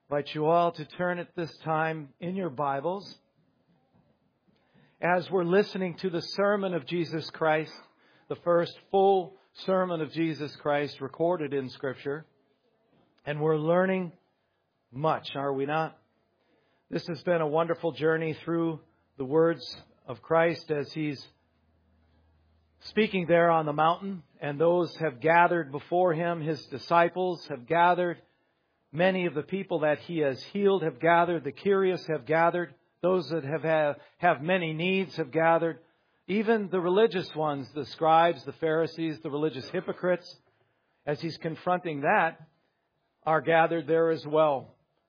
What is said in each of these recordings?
I invite you all to turn at this time in your Bibles as we're listening to the sermon of Jesus Christ, the first full sermon of Jesus Christ recorded in Scripture. And we're learning much, are we not? This has been a wonderful journey through the words of Christ as He's speaking there on the mountain, and those have gathered before Him. His disciples have gathered. Many of the people that He has healed have gathered. The curious have gathered. Those that have many needs have gathered. Even the religious ones, the scribes, the Pharisees, the religious hypocrites, as He's confronting that, are gathered there as well.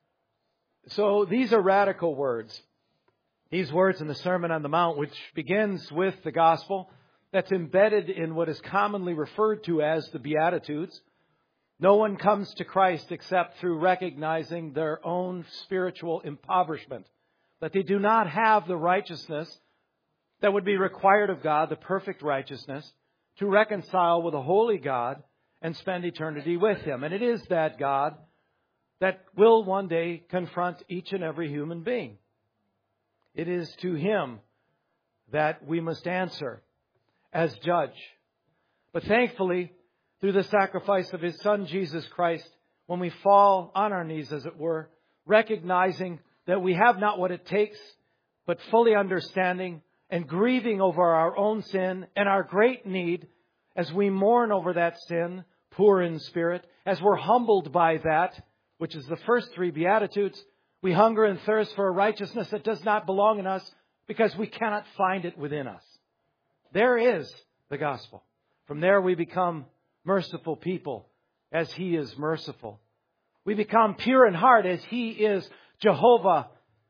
So these are radical words. These words in the Sermon on the Mount, which begins with the gospel, that's embedded in what is commonly referred to as the Beatitudes. No one comes to Christ except through recognizing their own spiritual impoverishment, that they do not have the righteousness that would be required of God, the perfect righteousness, to reconcile with a holy God and spend eternity with Him. And it is that God that will one day confront each and every human being. It is to Him that we must answer as judge. But thankfully, through the sacrifice of His Son, Jesus Christ, when we fall on our knees, as it were, recognizing that we have not what it takes, but fully understanding and grieving over our own sin and our great need as we mourn over that sin, poor in spirit, as we're humbled by that, which is the first three Beatitudes, we hunger and thirst for a righteousness that does not belong in us because we cannot find it within us. There is the gospel. From there we become merciful people as He is merciful. We become pure in heart as He is Jehovah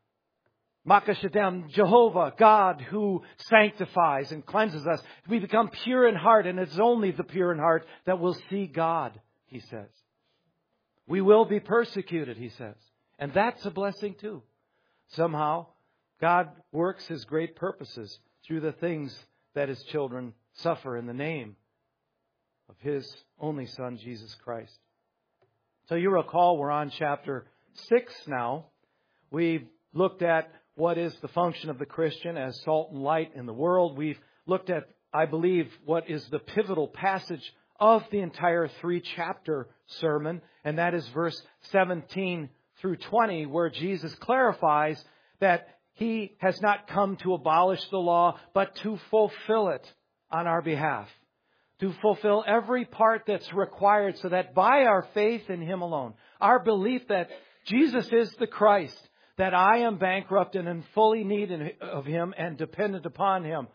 Makashadem, Jehovah, God who sanctifies and cleanses us. We become pure in heart, and it's only the pure in heart that will see God, He says. We will be persecuted, He says. And that's a blessing too. Somehow, God works His great purposes through the things that His children suffer in the name of His only Son, Jesus Christ. So you recall we're on chapter 6 now. We've looked at what is the function of the Christian as salt and light in the world. We've looked at, I believe, what is the pivotal passage of the entire 3-chapter sermon, and that is verse 17 through 20, where Jesus clarifies that He has not come to abolish the law, but to fulfill it on our behalf. To fulfill every part that's required so that by our faith in Him alone, our belief that Jesus is the Christ, that I am bankrupt and in fully need of Him and dependent upon Him,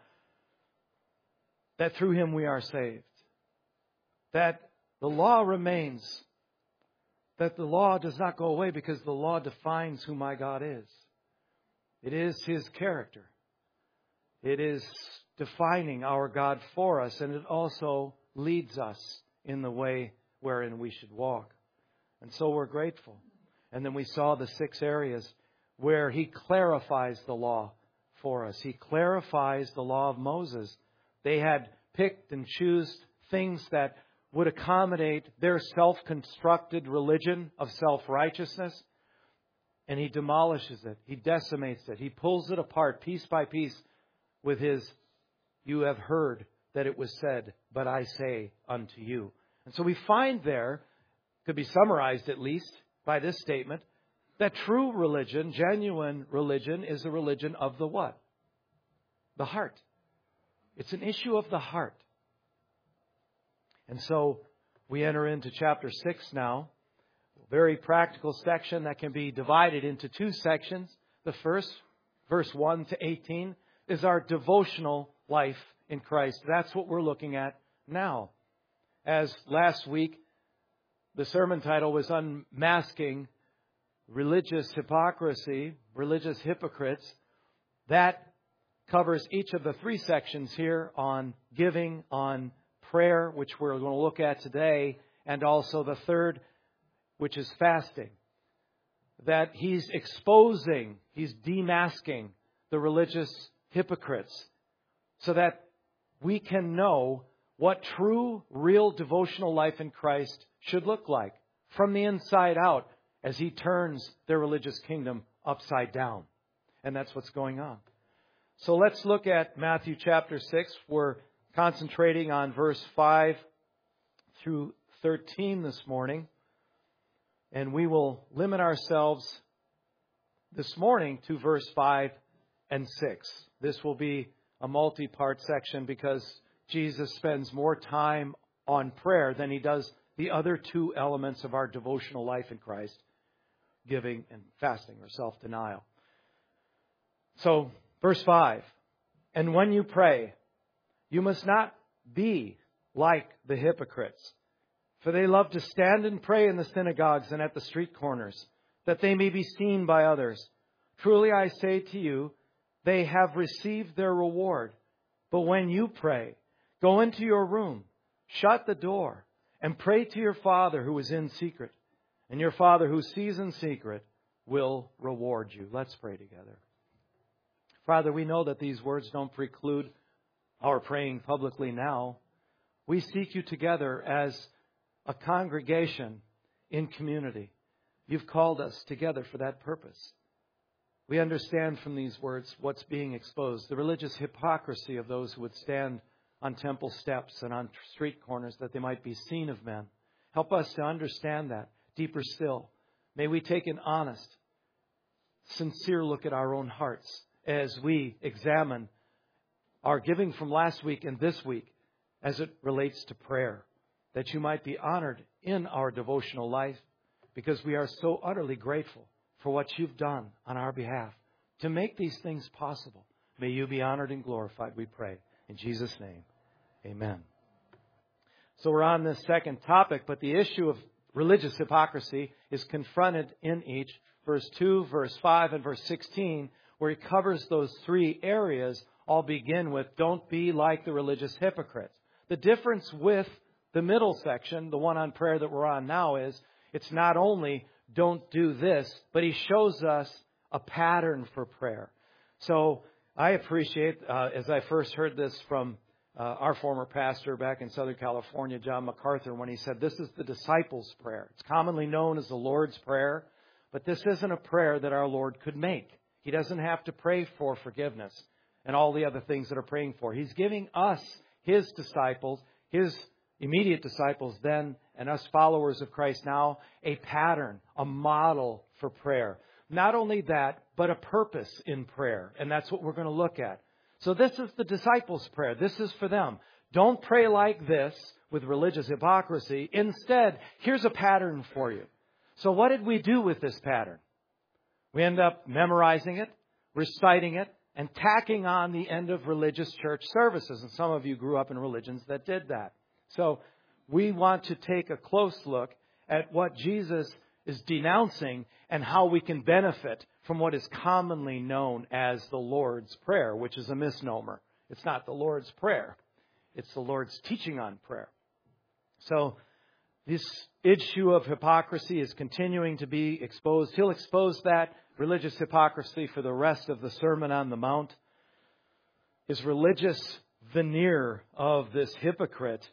that through Him we are saved. That the law remains. That the law does not go away because the law defines who my God is. It is His character. It is defining our God for us, and it also leads us in the way wherein we should walk. And so we're grateful. And then we saw the 6 areas where He clarifies the law for us. He clarifies the law of Moses. They had picked and chosen things that would accommodate their self-constructed religion of self-righteousness. And He demolishes it. He decimates it. He pulls it apart piece by piece with His, "You have heard that it was said, but I say unto you." And so we find there, could be summarized at least by this statement, that true religion, genuine religion, is a religion of the what? The heart. It's an issue of the heart. And so we enter into chapter 6 now. A very practical section that can be divided into 2 sections. The first, verse 1 to 18, is our devotional life in Christ. That's what we're looking at now. As last week, the sermon title was Unmasking Religious Hypocrisy, Religious Hypocrites. That covers each of the 3 sections here on giving, on prayer, which we're going to look at today, and also the third, which is fasting. That He's exposing, He's demasking the religious hypocrites so that we can know what true, real devotional life in Christ should look like from the inside out as He turns their religious kingdom upside down. And that's what's going on. So let's look at Matthew chapter 6. We're concentrating on verse 5 through 13 this morning. And we will limit ourselves this morning to verse 5 and 6. This will be a multi-part section because Jesus spends more time on prayer than He does the other two elements of our devotional life in Christ, giving and fasting or self-denial. So, verse 5, and when you pray, you must not be like the hypocrites, for they love to stand and pray in the synagogues and at the street corners, that they may be seen by others. Truly I say to you, they have received their reward. But when you pray, go into your room, shut the door, and pray to your Father who is in secret. And your Father who sees in secret will reward you. Let's pray together. Father, we know that these words don't preclude our praying publicly now. We seek you together as a congregation in community. You've called us together for that purpose. We understand from these words what's being exposed, the religious hypocrisy of those who would stand on temple steps and on street corners that they might be seen of men. Help us to understand that deeper still. May we take an honest, sincere look at our own hearts as we examine our giving from last week and this week as it relates to prayer, that you might be honored in our devotional life because we are so utterly grateful for what you've done on our behalf to make these things possible. May you be honored and glorified, we pray. In Jesus' name, amen. So we're on this second topic, but the issue of religious hypocrisy is confronted in each. Verse 2, verse 5, and verse 16, where he covers those three areas, all begin with, don't be like the religious hypocrites. The difference with the middle section, the one on prayer that we're on now, is it's not only don't do this, but he shows us a pattern for prayer. So I appreciate, as I first heard this from our former pastor back in Southern California, John MacArthur, when he said, this is the disciples' prayer. It's commonly known as the Lord's Prayer, but this isn't a prayer that our Lord could make. He doesn't have to pray for forgiveness and all the other things that are praying for. He's giving us, His disciples, His immediate disciples then, and us followers of Christ now, a pattern, a model for prayer. Not only that, but a purpose in prayer. And that's what we're going to look at. So this is the disciples' prayer. This is for them. Don't pray like this with religious hypocrisy. Instead, here's a pattern for you. So what did we do with this pattern? We end up memorizing it, reciting it, and tacking on the end of religious church services. And some of you grew up in religions that did that. So we want to take a close look at what Jesus is denouncing and how we can benefit from what is commonly known as the Lord's Prayer, which is a misnomer. It's not the Lord's Prayer. It's the Lord's teaching on prayer. So this issue of hypocrisy is continuing to be exposed. He'll expose that religious hypocrisy for the rest of the Sermon on the Mount. His religious veneer of this hypocrite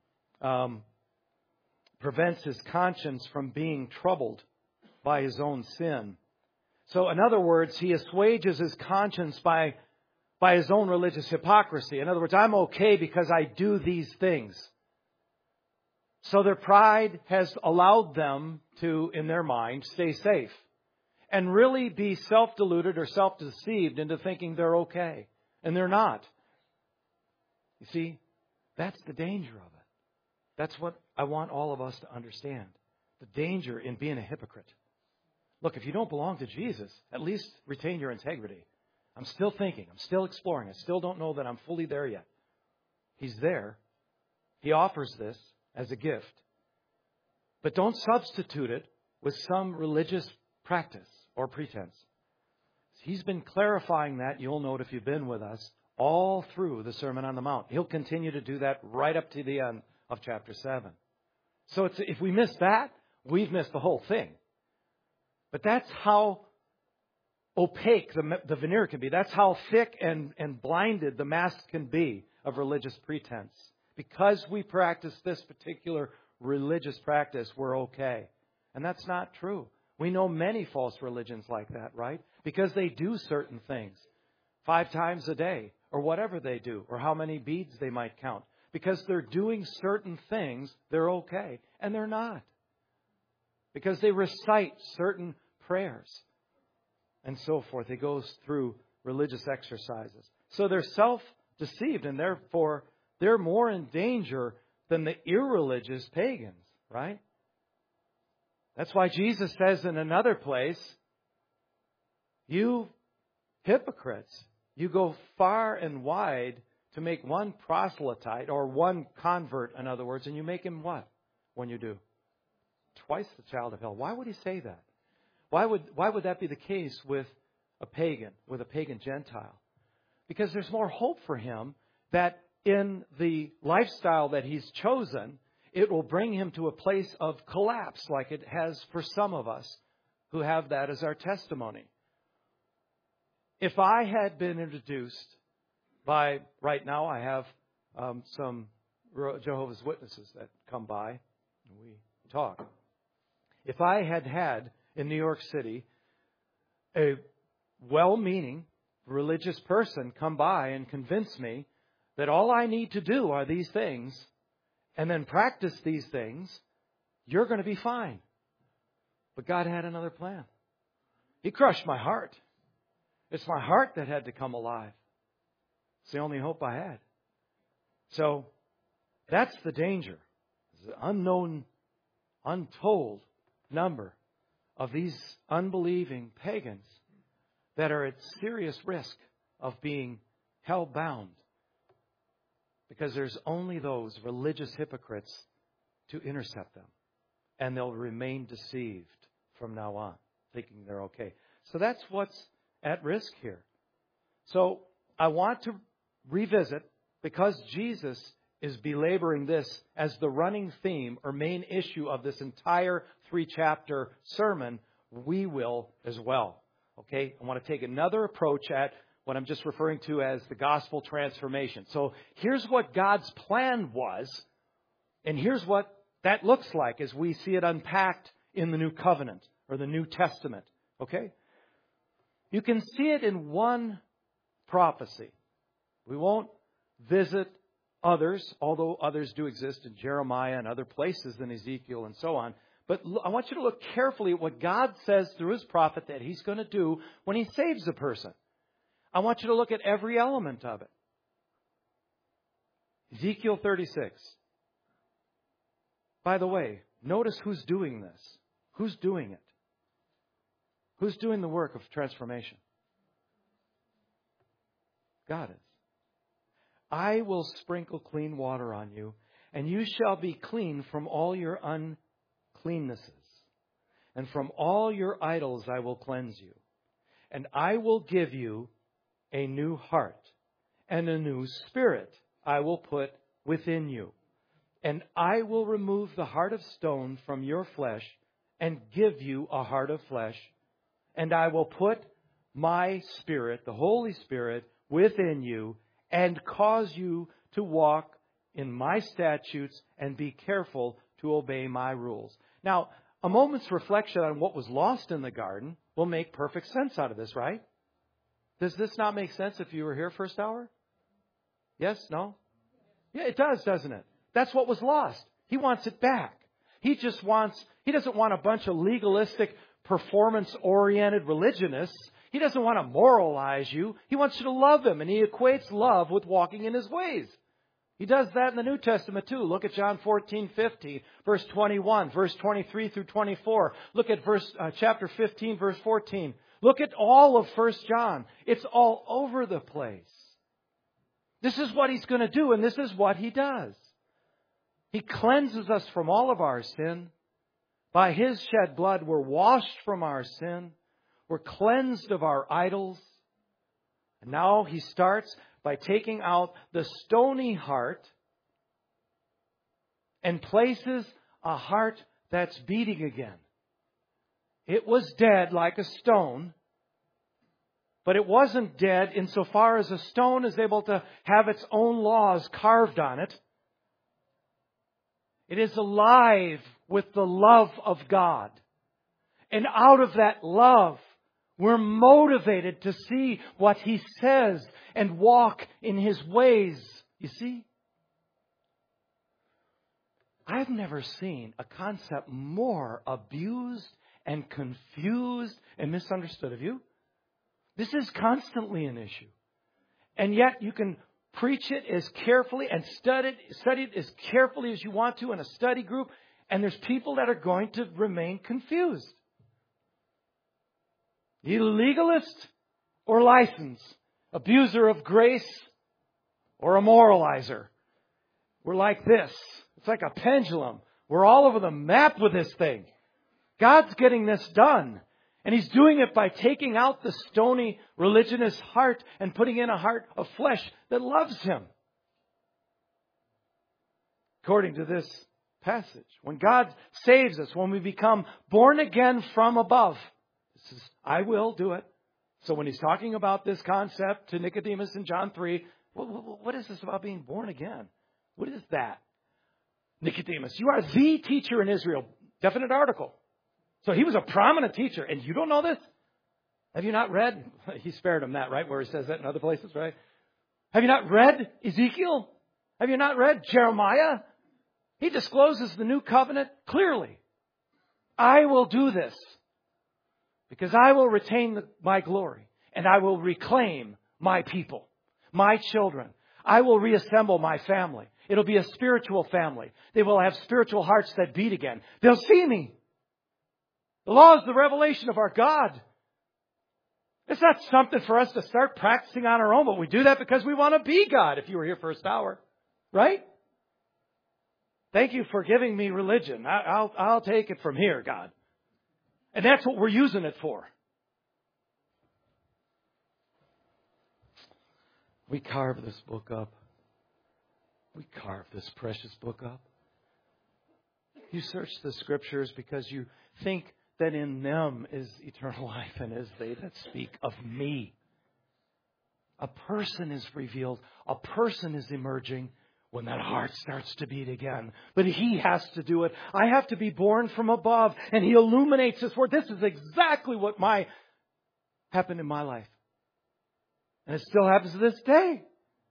prevents his conscience from being troubled by his own sin. So in other words, he assuages his conscience by his own religious hypocrisy. In other words, I'm okay because I do these things. So their pride has allowed them to, in their mind, stay safe and really be self-deluded or self-deceived into thinking they're okay. And they're not. You see, that's the danger of it. That's what I want all of us to understand. The danger in being a hypocrite. Look, if you don't belong to Jesus, at least retain your integrity. I'm still thinking. I'm still exploring. I still don't know that I'm fully there yet. He's there. He offers this as a gift. But don't substitute it with some religious practice or pretense. He's been clarifying that, you'll note if you've been with us, all through the Sermon on the Mount. He'll continue to do that right up to the end of chapter 7. So if we miss that, we've missed the whole thing. But that's how opaque the veneer can be. That's how thick and blinded the mask can be of religious pretense. Because we practice this particular religious practice, we're okay. And that's not true. We know many false religions like that, right? Because they do certain things 5 times a day or whatever they do, or how many beads they might count. Because they're doing certain things, they're okay. And they're not. Because they recite certain prayers and so forth. It goes through religious exercises. So they're self-deceived, and therefore they're more in danger than the irreligious pagans, right? That's why Jesus says in another place, you hypocrites, you go far and wide to make one proselyte or one convert, in other words, and you make him what when you do? Twice the child of hell. Why would he say that? Why would that be the case with a pagan Gentile? Because there's more hope for him that in the lifestyle that he's chosen, it will bring him to a place of collapse like it has for some of us who have that as our testimony. If I had been introduced by, right now I have some Jehovah's Witnesses that come by and we talk. If I had in New York City a well-meaning religious person come by and convince me that all I need to do are these things and then practice these things, you're going to be fine. But God had another plan. He crushed my heart. It's my heart that had to come alive. It's the only hope I had. So that's the danger. There's an unknown, untold number of these unbelieving pagans that are at serious risk of being held bound. Because there's only those religious hypocrites to intercept them. And they'll remain deceived from now on, thinking they're okay. So that's what's at risk here. So I want to revisit, because Jesus is belaboring this as the running theme or main issue of this entire 3-chapter sermon, we will as well. Okay? I want to take another approach at what I'm just referring to as the gospel transformation. So here's what God's plan was, and here's what that looks like as we see it unpacked in the New Covenant or the New Testament. Okay? You can see it in one prophecy. We won't visit others, although others do exist in Jeremiah and other places in Ezekiel and so on. But I want you to look carefully at what God says through His prophet that He's going to do when He saves a person. I want you to look at every element of it. Ezekiel 36. By the way, notice who's doing this. Who's doing it? Who's doing the work of transformation? God is. I will sprinkle clean water on you, and you shall be clean from all your uncleannesses. And from all your idols I will cleanse you. And I will give you a new heart, and a new spirit I will put within you. And I will remove the heart of stone from your flesh, and give you a heart of flesh. And I will put my Spirit, the Holy Spirit, within you, and cause you to walk in my statutes and be careful to obey my rules. Now, a moment's reflection on what was lost in the garden will make perfect sense out of this, right? Does this not make sense if you were here first hour? Yes? No? Yeah, it does, doesn't it? That's what was lost. He wants it back. He doesn't want a bunch of legalistic, performance-oriented religionists. He doesn't want to moralize you. He wants you to love Him, and He equates love with walking in His ways. He does that in the New Testament too. Look at John 14:50, verse 21, verse 23 through 24. Look at chapter 15, verse 14. Look at all of 1 John. It's all over the place. This is what He's going to do, and this is what He does. He cleanses us from all of our sin. By His shed blood, we're washed from our sin. We're cleansed of our idols. And now He starts by taking out the stony heart and places a heart that's beating again. It was dead like a stone, but it wasn't dead insofar as a stone is able to have its own laws carved on it. It is alive with the love of God. And out of that love, we're motivated to see what He says and walk in His ways. You see? I've never seen a concept more abused and confused and misunderstood. Have you? This is constantly an issue. And yet you can preach it as carefully and study it as carefully as you want to in a study group. And there's people that are going to remain confused. You legalist or license, abuser of grace or a moralizer. We're like this. It's like a pendulum. We're all over the map with this thing. God's getting this done. And He's doing it by taking out the stony religionist heart and putting in a heart of flesh that loves Him. According to this passage, when God saves us, when we become born again from above, this is, I will do it. So when He's talking about this concept to Nicodemus in John 3, what is this about being born again? What is that? Nicodemus, you are the teacher in Israel. Definite article. So he was a prominent teacher, and you don't know this? Have you not read? He spared him that, right? Where he says that in other places, right? Have you not read Ezekiel? Have you not read Jeremiah? He discloses the new covenant clearly. I will do this because I will retain my glory, and I will reclaim my people, my children. I will reassemble my family. It'll be a spiritual family. They will have spiritual hearts that beat again. They'll see me. The law is the revelation of our God. It's not something for us to start practicing on our own, but we do that because we want to be God, if you were here first hour. Right? Thank you for giving me religion. I'll take it from here, God. And that's what we're using it for. We carve this book up. We carve this precious book up. You search the Scriptures because you think that in them is eternal life, and as they that speak of me. A person is revealed. A person is emerging when that heart starts to beat again. But He has to do it. I have to be born from above, and He illuminates His Word. This is exactly what happened in my life. And it still happens to this day.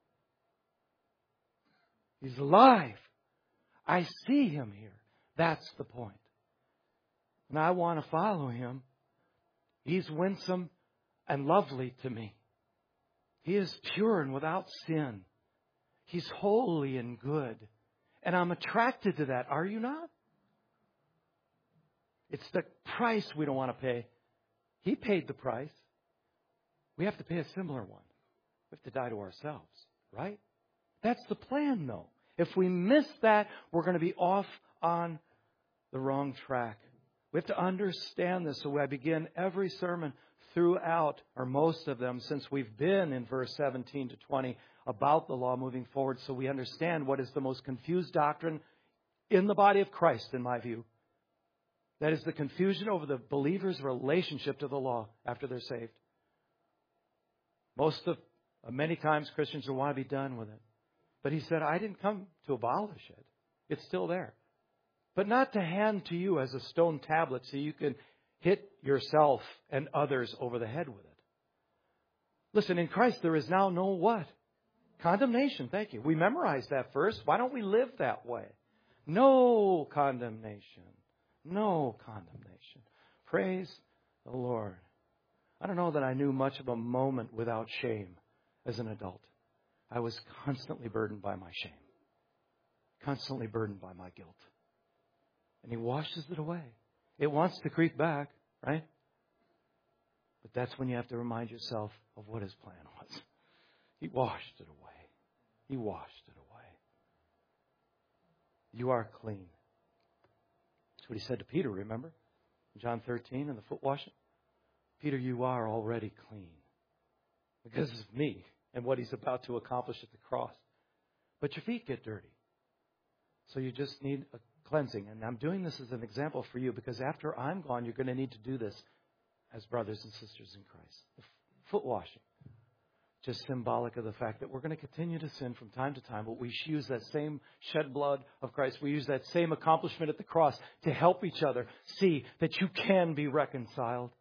He's alive. I see Him here. That's the point. And I want to follow Him. He's winsome and lovely to me. He is pure and without sin. He's holy and good. And I'm attracted to that. Are you not? It's the price we don't want to pay. He paid the price. We have to pay a similar one. We have to die to ourselves, right? That's the plan, though. If we miss that, we're going to be off on the wrong track. We have to understand this. So I begin every sermon throughout, or most of them, since we've been in verse 17 to 20 about the law moving forward, so we understand what is the most confused doctrine in the body of Christ, in my view. That is the confusion over the believer's relationship to the law after they're saved. Many times Christians will want to be done with it. But He said, I didn't come to abolish it. It's still there. But not to hand to you as a stone tablet so you can hit yourself and others over the head with it. Listen, in Christ there is now no what? Condemnation. Thank you. We memorized that first. Why don't we live that way? No condemnation. No condemnation. Praise the Lord. I don't know that I knew much of a moment without shame as an adult. I was constantly burdened by my shame. Constantly burdened by my guilt. And He washes it away. It wants to creep back, right? But that's when you have to remind yourself of what His plan was. He washed it away. He washed it away. You are clean. That's what He said to Peter, remember? John 13 and the foot washing. Peter, you are already clean because of me and what He's about to accomplish at the cross. But your feet get dirty. So you just need a cleansing. And I'm doing this as an example for you because after I'm gone, you're going to need to do this as brothers and sisters in Christ. The foot washing. just symbolic of the fact that we're going to continue to sin from time to time, but we use that same shed blood of Christ. We use that same accomplishment at the cross to help each other see that you can be reconciled.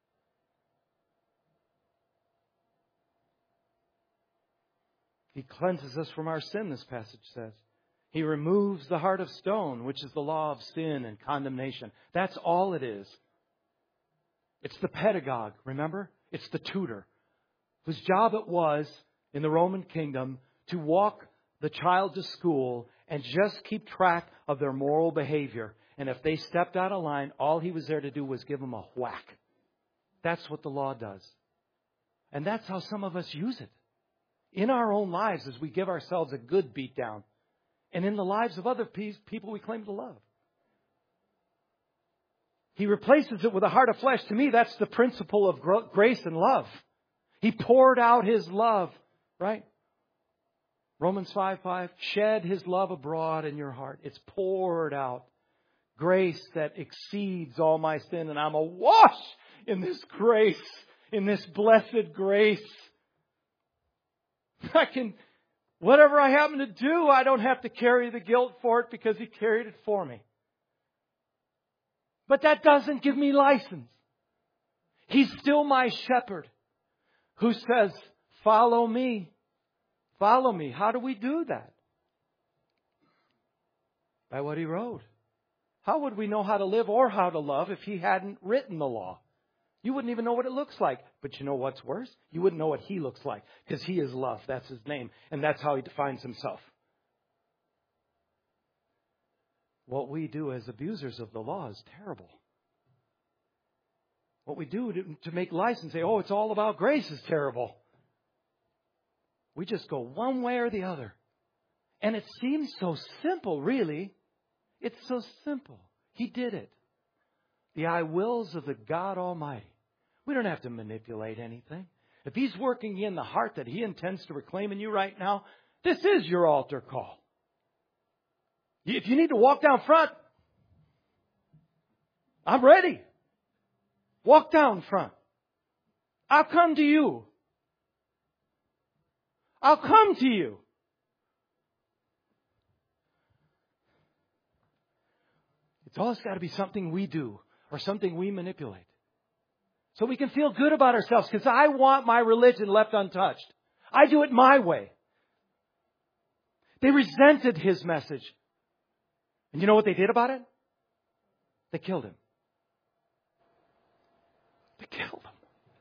He cleanses us from our sin, this passage says. He removes the heart of stone, which is the law of sin and condemnation. That's all it is. It's the pedagogue, remember? It's the tutor, whose job it was in the Roman kingdom to walk the child to school and just keep track of their moral behavior. And if they stepped out of line, all he was there to do was give them a whack. That's what the law does. And that's how some of us use it. In our own lives as we give ourselves a good beatdown. And in the lives of other people we claim to love. He replaces it with a heart of flesh. To me, that's the principle of grace and love. He poured out His love, right? Romans 5:5, shed His love abroad in your heart. It's poured out. Grace that exceeds all my sin. And I'm awash in this grace, in this blessed grace. Whatever I happen to do, I don't have to carry the guilt for it because He carried it for me. But that doesn't give me license. He's still my shepherd who says, follow me. Follow me. How do we do that? By what He wrote. How would we know how to live or how to love if He hadn't written the law? You wouldn't even know what it looks like. But you know what's worse? You wouldn't know what He looks like. Because He is love. That's His name. And that's how He defines Himself. What we do as abusers of the law is terrible. What we do to make license, say, oh, it's all about grace, is terrible. We just go one way or the other. And it seems so simple, really. It's so simple. He did it. The I wills of the God Almighty. We don't have to manipulate anything. If He's working in the heart that He intends to reclaim in you right now, this is your altar call. If you need to walk down front, I'm ready. Walk down front. I'll come to you. I'll come to you. It's always got to be something we do or something we manipulate. So we can feel good about ourselves because I want my religion left untouched. I do it my way. They resented His message. And you know what they did about it? They killed Him. They killed Him.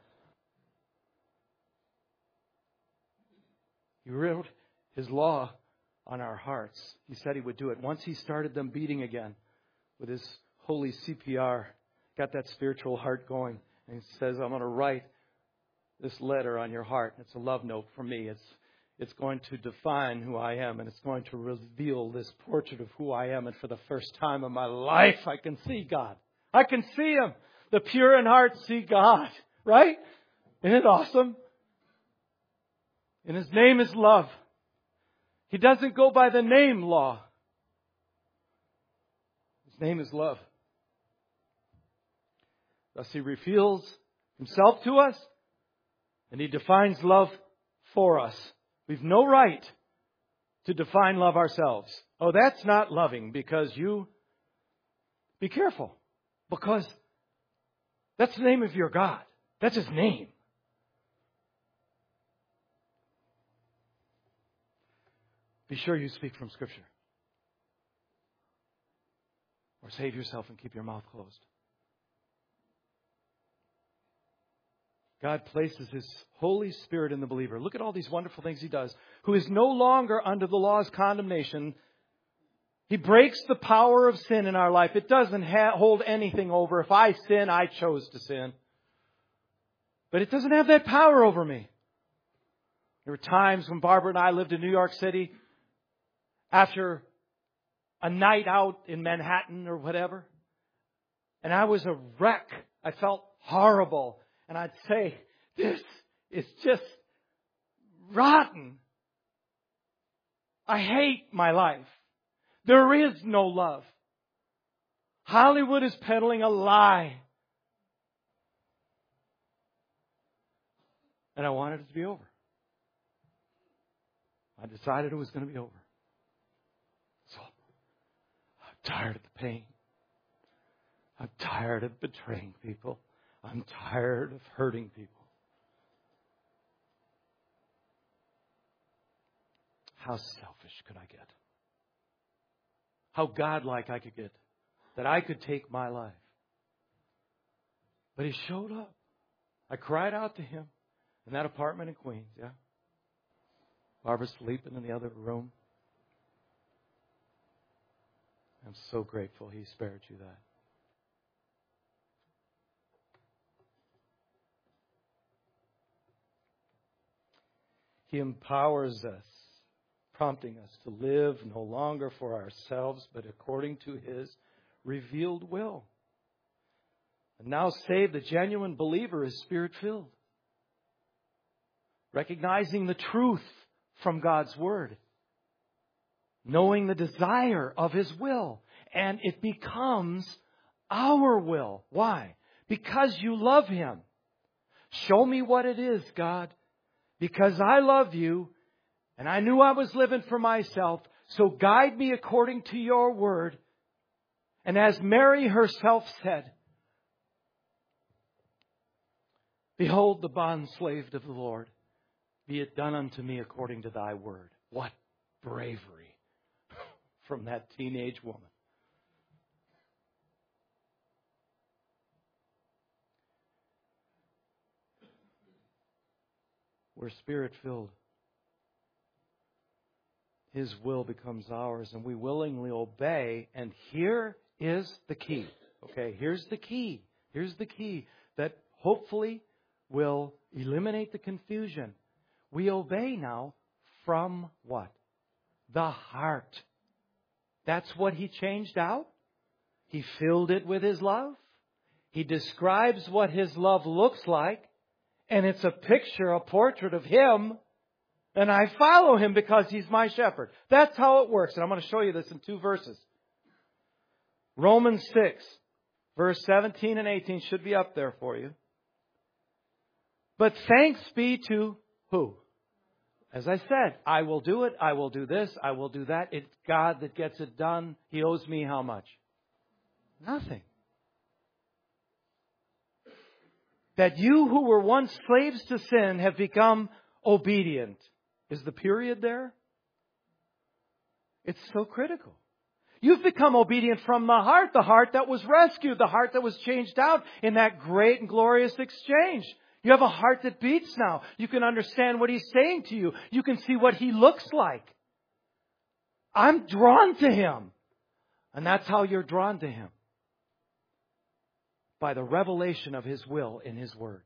He wrote His law on our hearts. He said He would do it. Once He started them beating again with His holy CPR, got that spiritual heart going. And He says, I'm going to write this letter on your heart. It's a love note from me. It's going to define who I am, and it's going to reveal this portrait of who I am. And for the first time in my life, I can see God. I can see Him. The pure in heart see God. Right? Isn't it awesome? And His name is love. He doesn't go by the name law. His name is love. Thus He reveals Himself to us, and He defines love for us. We've no right to define love ourselves. Oh, that's not loving because you... Be careful. Because that's the name of your God. That's His name. Be sure you speak from Scripture. Or save yourself and keep your mouth closed. God places His Holy Spirit in the believer. Look at all these wonderful things He does. Who is no longer under the law's condemnation. He breaks the power of sin in our life. It doesn't hold anything over. If I sin, I chose to sin. But it doesn't have that power over me. There were times when Barbara and I lived in New York City after a night out in Manhattan or whatever. And I was a wreck. I felt horrible. And I'd say, this is just rotten. I hate my life. There is no love. Hollywood is peddling a lie. And I wanted it to be over. I decided it was going to be over. So, I'm tired of the pain. I'm tired of betraying people. I'm tired of hurting people. How selfish could I get? How godlike I could get. That I could take my life. But He showed up. I cried out to Him in that apartment in Queens, yeah. Barbara sleeping in the other room. I'm so grateful He spared you that. He empowers us, prompting us to live no longer for ourselves, but according to His revealed will. And now saved, the genuine believer is Spirit-filled. Recognizing the truth from God's Word. Knowing the desire of His will. And it becomes our will. Why? Because you love Him. Show me what it is, God. Because I love you, and I knew I was living for myself, so guide me according to your word. And as Mary herself said, behold the bondslave of the Lord, be it done unto me according to thy word. What bravery from that teenage woman. We're Spirit-filled. His will becomes ours, and we willingly obey. And here is the key. Okay, here's the key. Here's the key that hopefully will eliminate the confusion. We obey now from what? The heart. That's what He changed out. He filled it with His love. He describes what His love looks like. And it's a picture, a portrait of Him. And I follow Him because He's my shepherd. That's how it works. And I'm going to show you this in 2 verses. Romans 6, verse 17 and 18 should be up there for you. But thanks be to who? As I said, I will do it. I will do this. I will do that. It's God that gets it done. He owes me how much? Nothing. That you who were once slaves to sin have become obedient. Is the period there? It's so critical. You've become obedient from the heart that was rescued, the heart that was changed out in that great and glorious exchange. You have a heart that beats now. You can understand what He's saying to you. You can see what He looks like. I'm drawn to Him. And that's how you're drawn to Him. By the revelation of His will in His Word.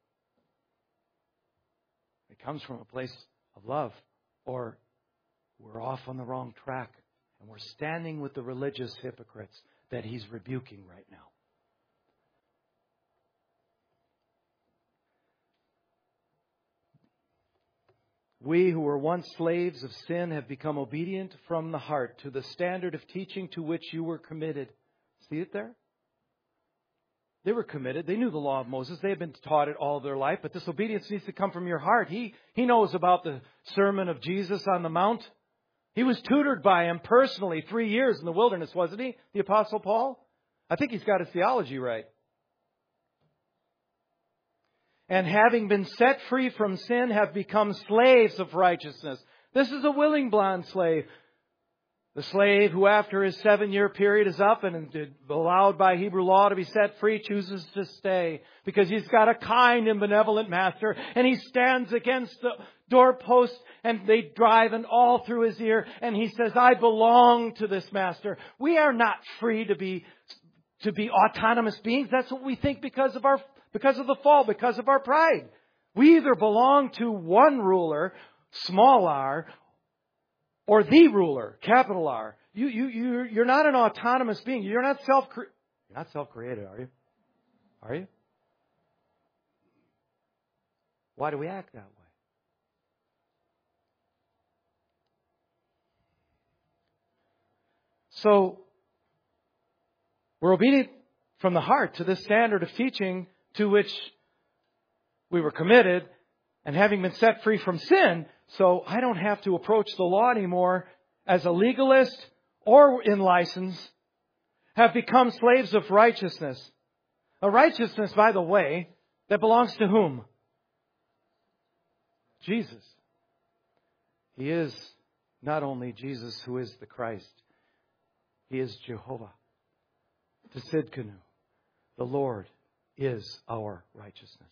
It comes from a place of love. Or we're off on the wrong track. And we're standing with the religious hypocrites that He's rebuking right now. We who were once slaves of sin have become obedient from the heart to the standard of teaching to which you were committed. See it there? They were committed. They knew the law of Moses. They had been taught it all their life. But this obedience needs to come from your heart. He knows about the sermon of Jesus on the Mount. He was tutored by Him personally 3 years in the wilderness, wasn't he? The Apostle Paul? I think he's got his theology right. And having been set free from sin, have become slaves of righteousness. This is a willing bond slave. The slave who after his 7-year period is up and allowed by Hebrew law to be set free chooses to stay because he's got a kind and benevolent master, and he stands against the doorpost and they drive and all through his ear, and he says, I belong to this master. We are not free to be autonomous beings. That's what we think because of the fall, because of our pride. We either belong to one ruler, small r, or the ruler, capital R. You're not an autonomous being. You're not self-created, are you? Are you? Why do we act that way? So, we're obedient from the heart to this standard of teaching to which we were committed. And having been set free from sin, so I don't have to approach the law anymore as a legalist or in license, have become slaves of righteousness. A righteousness, by the way, that belongs to whom? Jesus. He is not only Jesus who is the Christ. He is Jehovah. Tsidkenu. The Lord is our righteousness.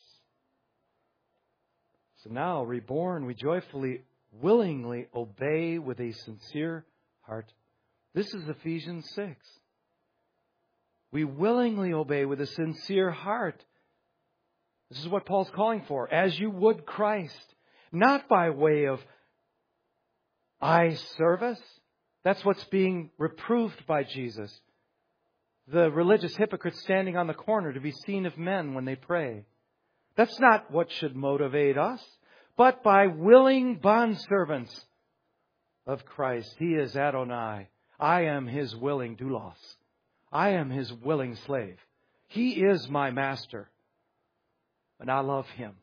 So now, reborn, we joyfully, willingly obey with a sincere heart. This is Ephesians 6. We willingly obey with a sincere heart. This is what Paul's calling for. As you would Christ. Not by way of eye service. That's what's being reproved by Jesus. The religious hypocrites standing on the corner to be seen of men when they pray. That's not what should motivate us. But by willing bondservants of Christ. He is Adonai. I am His willing doulos. I am His willing slave. He is my master. And I love Him.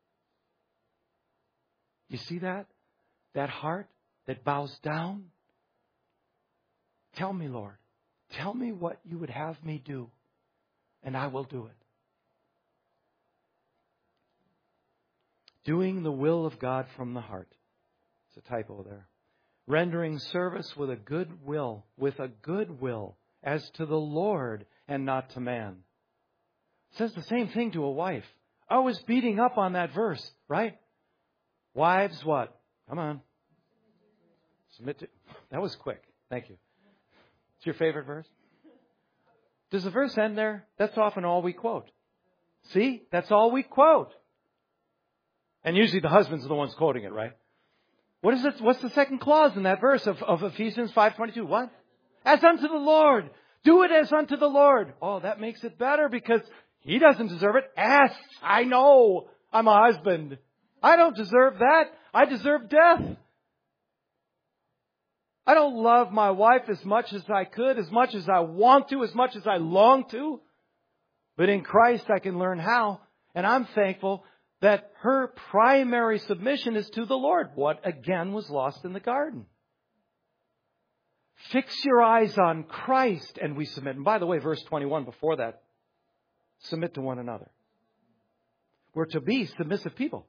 You see that? That heart that bows down? Tell me, Lord. Tell me what you would have me do. And I will do it. Doing the will of God from the heart. It's a typo there. Rendering service with a good will, as to the Lord and not to man. It says the same thing to a wife. I was beating up on that verse, right? Wives, what? Come on. Submit to. That was quick. Thank you. It's your favorite verse? Does the verse end there? That's often all we quote. See? That's all we quote. And usually the husbands are the ones quoting it, right? What is it? What's the second clause in that verse of Ephesians 5:22? What? As unto the Lord. Do it as unto the Lord. Oh, that makes it better because He doesn't deserve it. Ask. I know. I'm a husband. I don't deserve that. I deserve death. I don't love my wife as much as I could, as much as I want to, as much as I long to. But in Christ I can learn how. And I'm thankful that her primary submission is to the Lord. What again was lost in the garden. Fix your eyes on Christ and we submit. And by the way, verse 21 before that, submit to one another. We're to be submissive people.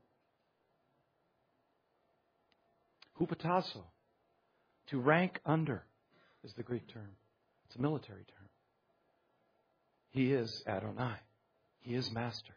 Hupotasso. To rank under is the Greek term. It's a military term. He is Adonai. He is Master.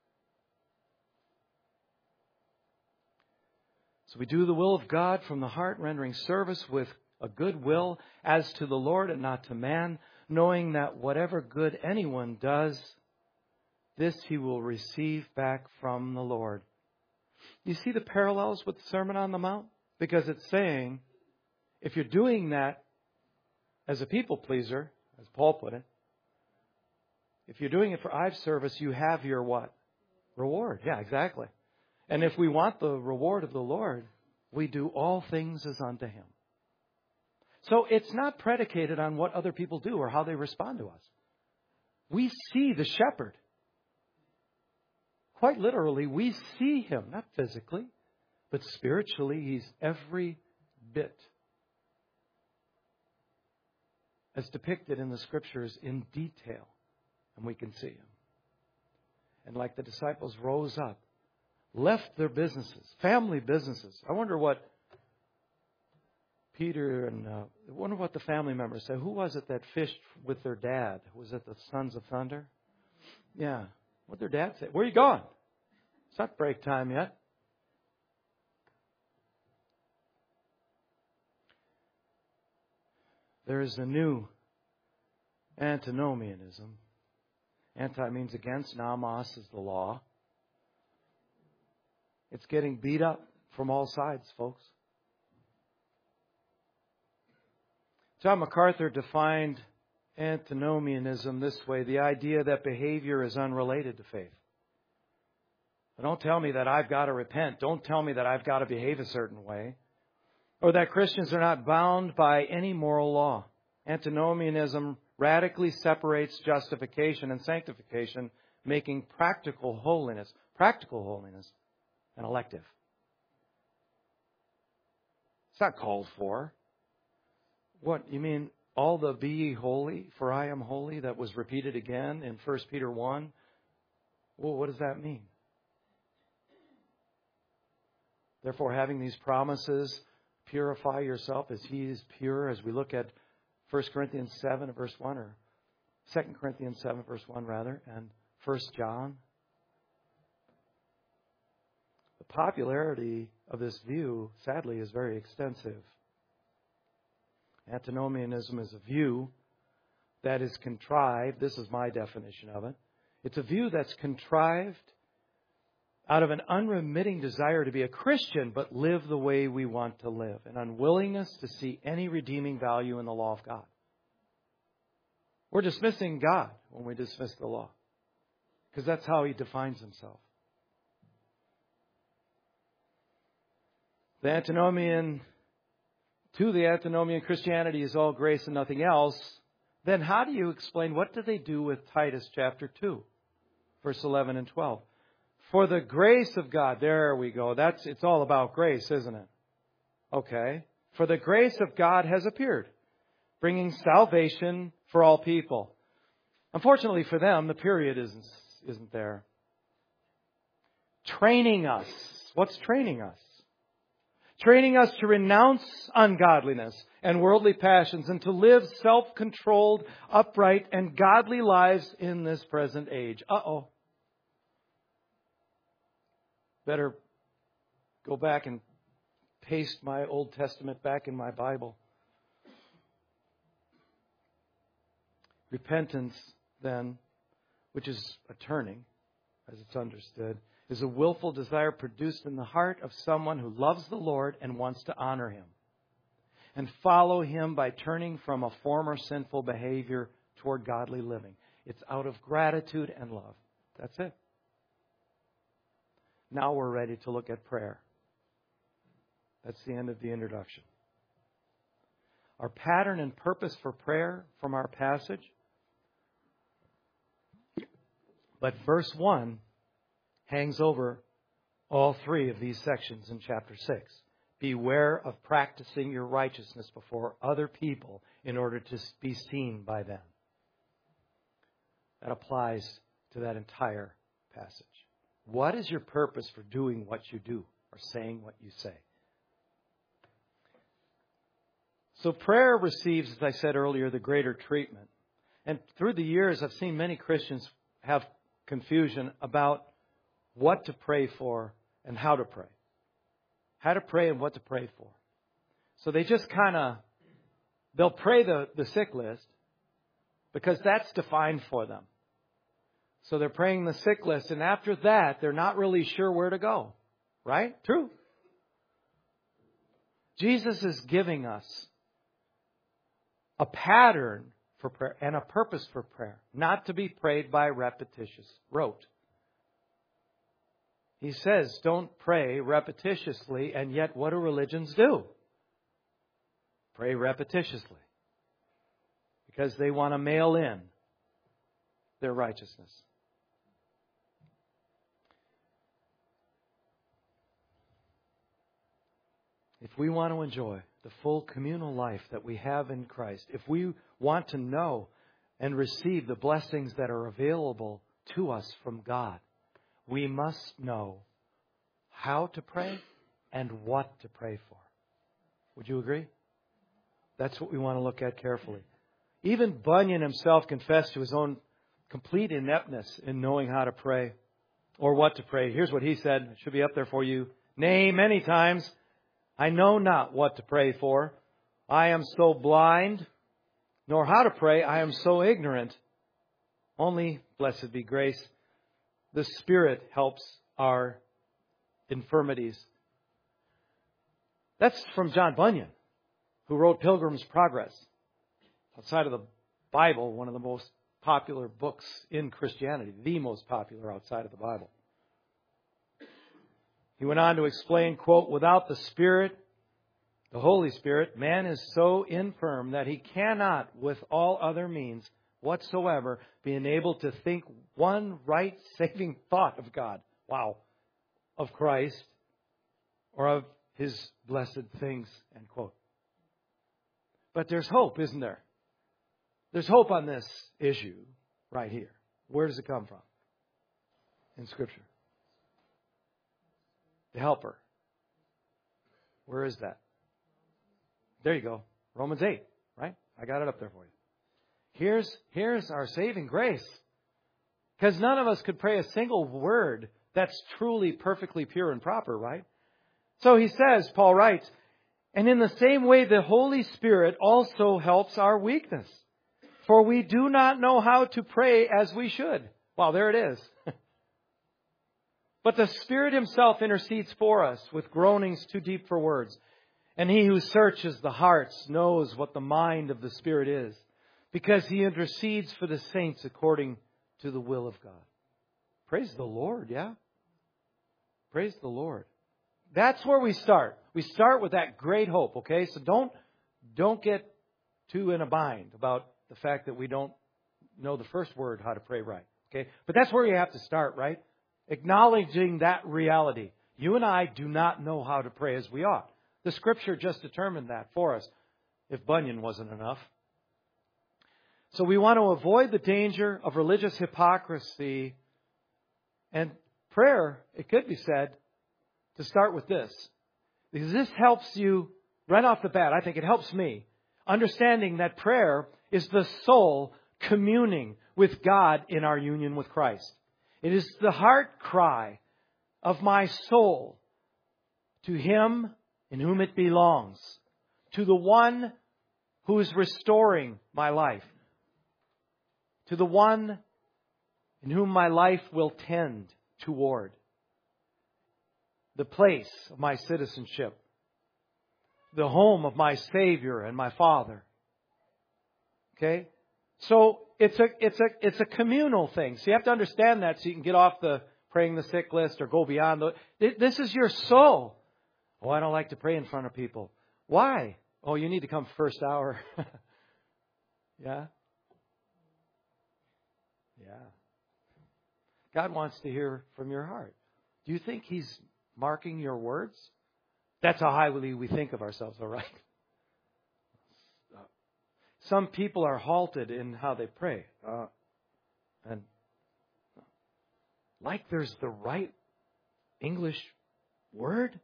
So we do the will of God from the heart, rendering service with a good will as to the Lord and not to man, knowing that whatever good anyone does, this he will receive back from the Lord. You see the parallels with the Sermon on the Mount? Because it's saying, if you're doing that as a people pleaser, as Paul put it, if you're doing it for eye service, you have your what? Reward. Yeah, exactly. And if we want the reward of the Lord, we do all things as unto Him. So it's not predicated on what other people do or how they respond to us. We see the shepherd. Quite literally, we see Him, not physically, but spiritually, He's every bit as depicted in the Scriptures in detail. And we can see Him. And like the disciples rose up, left their businesses, family businesses. I wonder what Peter and I wonder what the family members said. Who was it that fished with their dad? Was it the Sons of Thunder? Yeah. What did their dad say? Where are you going? It's not break time yet. There is a new antinomianism. Anti means against. Nomos is the law. It's getting beat up from all sides, folks. John MacArthur defined antinomianism this way: the idea that behavior is unrelated to faith. Don't tell me that I've got to repent. Don't tell me that I've got to behave a certain way. Or that Christians are not bound by any moral law. Antinomianism radically separates justification and sanctification, making practical holiness an elective. It's not called for. What, you mean all the be ye holy, for I am holy, that was repeated again in 1 Peter 1? Well, what does that mean? Therefore, having these promises, purify yourself as He is pure, as we look at 1 Corinthians 7, verse 1, or 2 Corinthians 7, verse 1, rather, and 1 John. The popularity of this view, sadly, is very extensive. Antinomianism is a view that is contrived. This is my definition of it. It's a view that's contrived out of an unremitting desire to be a Christian, but live the way we want to live, an unwillingness to see any redeeming value in the law of God. We're dismissing God when we dismiss the law, because that's how He defines Himself. The antinomian Christianity is all grace and nothing else. Then how do you explain, what do they do with Titus chapter 2, verse 11 and 12? For the grace of God, there we go. It's all about grace, isn't it? Okay. For the grace of God has appeared, bringing salvation for all people. Unfortunately for them, the period isn't there. Training us. What's training us? Training us to renounce ungodliness and worldly passions and to live self-controlled, upright, and godly lives in this present age. Uh-oh. Better go back and paste my Old Testament back in my Bible. Repentance, then, which is a turning, as it's understood, is a willful desire produced in the heart of someone who loves the Lord and wants to honor Him and follow Him by turning from a former sinful behavior toward godly living. It's out of gratitude and love. That's it. Now we're ready to look at prayer. That's the end of the introduction. Our pattern and purpose for prayer from our passage. But verse 1 hangs over all three of these sections in chapter 6. Beware of practicing your righteousness before other people in order to be seen by them. That applies to that entire passage. What is your purpose for doing what you do or saying what you say? So prayer receives, as I said earlier, the greater treatment. And through the years, I've seen many Christians have confusion about what to pray for and how to pray. How to pray and what to pray for. So they just they'll pray the sick list because that's defined for them. So they're praying the sick list, and after that, they're not really sure where to go. Right? True. Jesus is giving us a pattern for prayer and a purpose for prayer, not to be prayed by repetitious rote. He says, don't pray repetitiously, and yet what do religions do? Pray repetitiously. Because they want to mail in their righteousness. If we want to enjoy the full communal life that we have in Christ, if we want to know and receive the blessings that are available to us from God, we must know how to pray and what to pray for. Would you agree? That's what we want to look at carefully. Even Bunyan himself confessed to his own complete ineptness in knowing how to pray or what to pray. Here's what he said. It should be up there for you. Nay, many times I know not what to pray for. I am so blind, nor how to pray. I am so ignorant. Only, blessed be grace, the Spirit helps our infirmities. That's from John Bunyan, who wrote Pilgrim's Progress. Outside of the Bible, one of the most popular books in Christianity, the most popular outside of the Bible. He went on to explain, quote, without the Spirit, the Holy Spirit, man is so infirm that he cannot, with all other means whatsoever, be enabled to think one right saving thought of God. Wow. of Christ or of His blessed things, end quote. But there's hope, isn't there? There's hope on this issue right here. Where does it come from? In Scripture. The Helper. Where is that? There you go. Romans 8, right? I got it up there for you. Here's our saving grace. Because none of us could pray a single word that's truly perfectly pure and proper, right? So he says, Paul writes, and in the same way the Holy Spirit also helps our weakness. For we do not know how to pray as we should. Well, there it is. But the Spirit Himself intercedes for us with groanings too deep for words. And He who searches the hearts knows what the mind of the Spirit is, because He intercedes for the saints according to the will of God. Praise the Lord, yeah? Praise the Lord. That's where we start. We start with that great hope, okay? So don't get too in a bind about the fact that we don't know the first word how to pray right, okay? But that's where you have to start, right? Acknowledging that reality. You and I do not know how to pray as we ought. The Scripture just determined that for us, if Bunyan wasn't enough. So we want to avoid the danger of religious hypocrisy. And prayer, it could be said, to start with this. Because this helps you right off the bat. I think it helps me. Understanding that prayer is the soul communing with God in our union with Christ. It is the heart cry of my soul to Him in whom it belongs. To the one who is restoring my life. To the one in whom my life will tend toward. The place of my citizenship. The home of my Savior and my Father. Okay? So it's a communal thing. So you have to understand that so you can get off the praying the sick list or go beyond. This is your soul. Oh, I don't like to pray in front of people. Why? Oh, you need to come first hour. Yeah? Yeah. God wants to hear from your heart. Do you think He's marking your words? That's how highly we think of ourselves, all right? Some people are halted in how they pray. And like there's the right English word.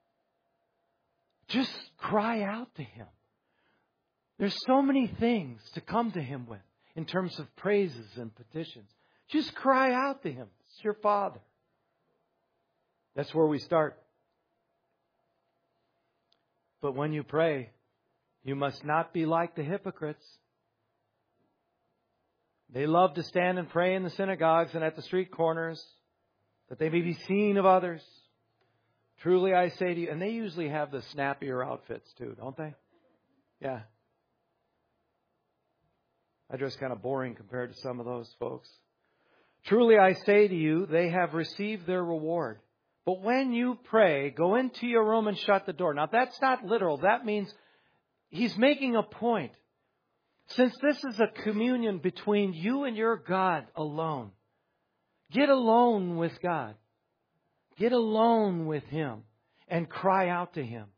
Just cry out to Him. There's so many things to come to Him with in terms of praises and petitions. Just cry out to Him. It's your Father. That's where we start. But when you pray, you must not be like the hypocrites. They love to stand and pray in the synagogues and at the street corners, that they may be seen of others. Truly I say to you, and they usually have the snappier outfits too, don't they? Yeah. I dress kind of boring compared to some of those folks. Truly I say to you, they have received their reward. But when you pray, go into your room and shut the door. Now that's not literal. That means he's making a point. Since this is a communion between you and your God alone, get alone with God. Get alone with Him and cry out to Him.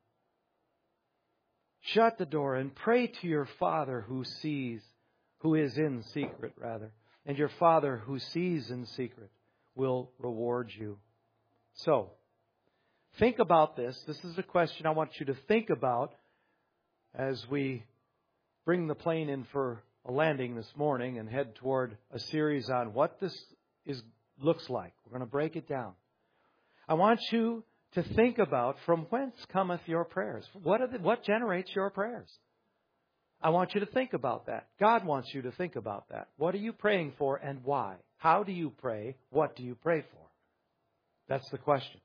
Shut the door and pray to your Father who is in secret, and your Father who sees in secret will reward you. So, think about this. This is a question I want you to think about as we bring the plane in for a landing this morning and head toward a series on what this looks like. We're going to break it down. I want you to think about from whence cometh your prayers. What generates your prayers? I want you to think about that. God wants you to think about that. What are you praying for and why? How do you pray? What do you pray for? That's the question.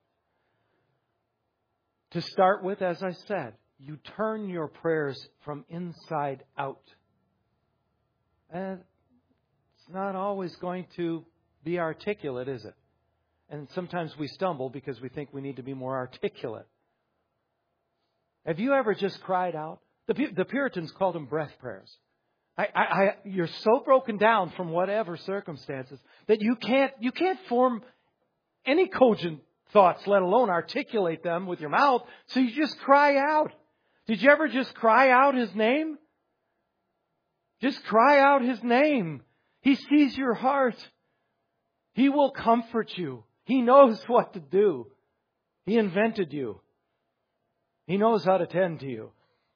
To start with, as I said, you turn your prayers from inside out. And it's not always going to be articulate, is it? And sometimes we stumble because we think we need to be more articulate. Have you ever just cried out? The Puritans called them breath prayers. You're so broken down from whatever circumstances that you can't form any cogent thoughts, let alone articulate them with your mouth. So you just cry out. Did you ever just cry out His name? Just cry out His name. He sees your heart. He will comfort you. He knows what to do. He invented you. He knows how to tend to you.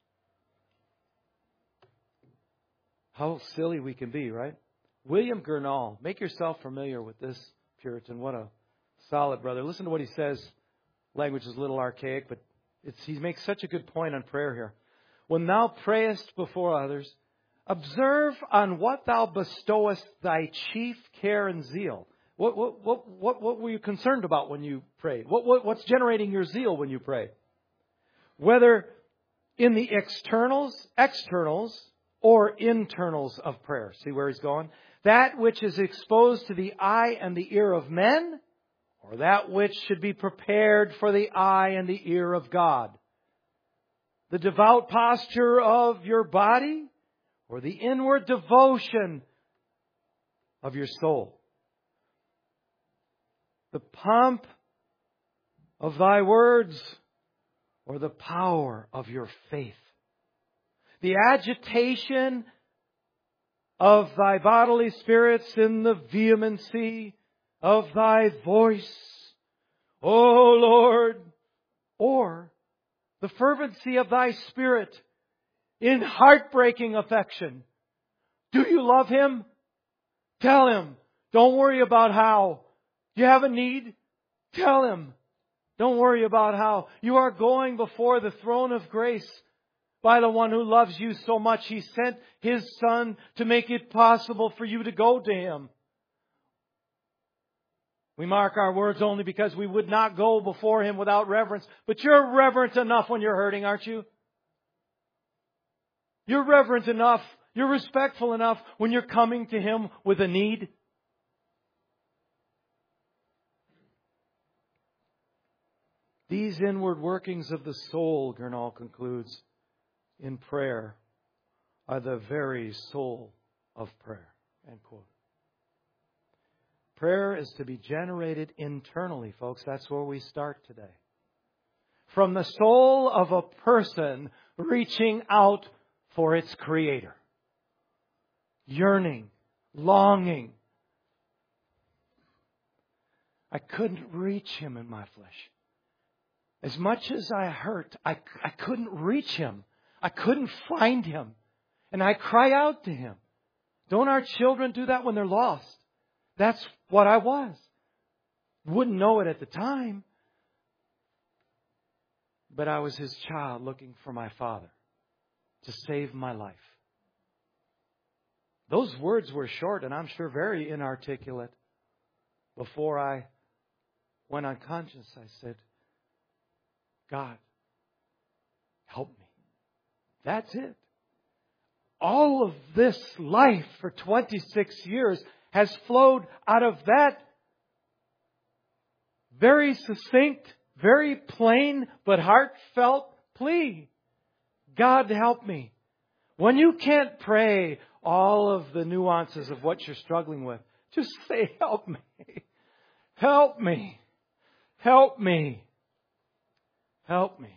How silly we can be, right? William Gurnall. Make yourself familiar with this Puritan. What a solid brother. Listen to what he says. Language is a little archaic, but he makes such a good point on prayer here. When thou prayest before others, observe on what thou bestowest thy chief care and zeal. What were you concerned about when you prayed? What's generating your zeal when you pray? Whether in the externals, or internals of prayer. See where he's going? That which is exposed to the eye and the ear of men, or that which should be prepared for the eye and the ear of God. The devout posture of your body, or the inward devotion of your soul. The pomp of thy words, or the power of your faith. The agitation of thy bodily spirits in the vehemency of thy voice, O Lord, or the fervency of thy spirit in heartbreaking affection. Do you love Him? Tell Him. Don't worry about how. You have a need? Tell Him. Don't worry about how. You are going before the throne of grace by the one who loves you so much. He sent His Son to make it possible for you to go to Him. We mark our words only because we would not go before Him without reverence. But you're reverent enough when you're hurting, aren't you? You're reverent enough. You're respectful enough when you're coming to Him with a need. These inward workings of the soul, Gurnall concludes, in prayer are the very soul of prayer. End quote. Prayer is to be generated internally, folks. That's where we start today. From the soul of a person reaching out for its Creator. Yearning, longing. I couldn't reach Him in my flesh. As much as I hurt, I couldn't reach Him. I couldn't find Him. And I cry out to Him. Don't our children do that when they're lost? That's what I was. Wouldn't know it at the time. But I was His child looking for my Father to save my life. Those words were short and I'm sure very inarticulate. Before I went unconscious, I said, God, help me. That's it. All of this life for 26 years has flowed out of that very succinct, very plain, but heartfelt plea. God, help me. When you can't pray all of the nuances of what you're struggling with, just say, help me. Help me. Help me. Help me.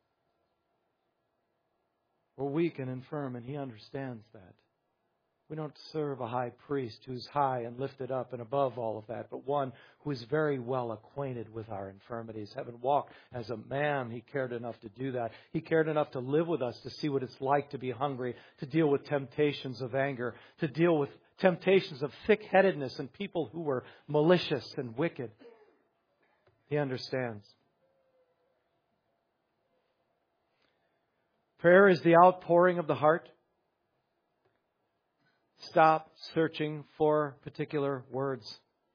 We're weak and infirm, and He understands that. We don't serve a high priest who's high and lifted up and above all of that, but one who is very well acquainted with our infirmities. Having walked as a man, He cared enough to do that. He cared enough to live with us, to see what it's like to be hungry, to deal with temptations of anger, to deal with temptations of thick-headedness and people who were malicious and wicked. He understands. Prayer is the outpouring of the heart. Stop searching for particular words.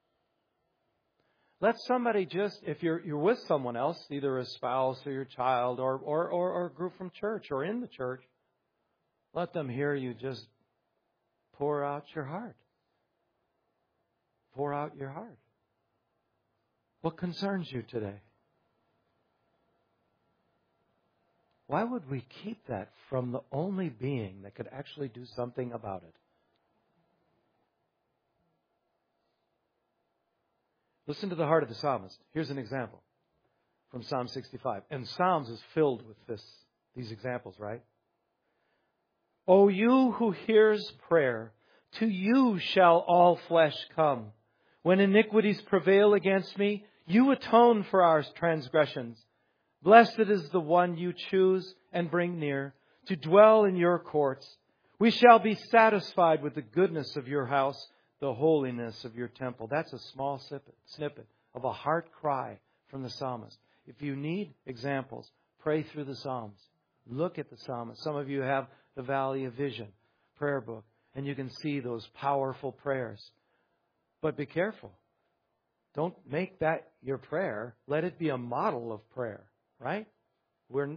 Let somebody just, if you're with someone else, either a spouse or your child or a group from church or in the church, let them hear you just pour out your heart. Pour out your heart. What concerns you today? Why would we keep that from the only being that could actually do something about it? Listen to the heart of the psalmist. Here's an example. from Psalm 65. And Psalms is filled with these examples, right? O you who hears prayer, to you shall all flesh come. When iniquities prevail against me, you atone for our transgressions. Blessed is the one you choose and bring near to dwell in your courts. We shall be satisfied with the goodness of your house, the holiness of your temple. That's a small snippet of a heart cry from the psalmist. If you need examples, pray through the Psalms. Look at the psalmist. Some of you have the Valley of Vision prayer book, and you can see those powerful prayers. But be careful. Don't make that your prayer. Let it be a model of prayer, right? We're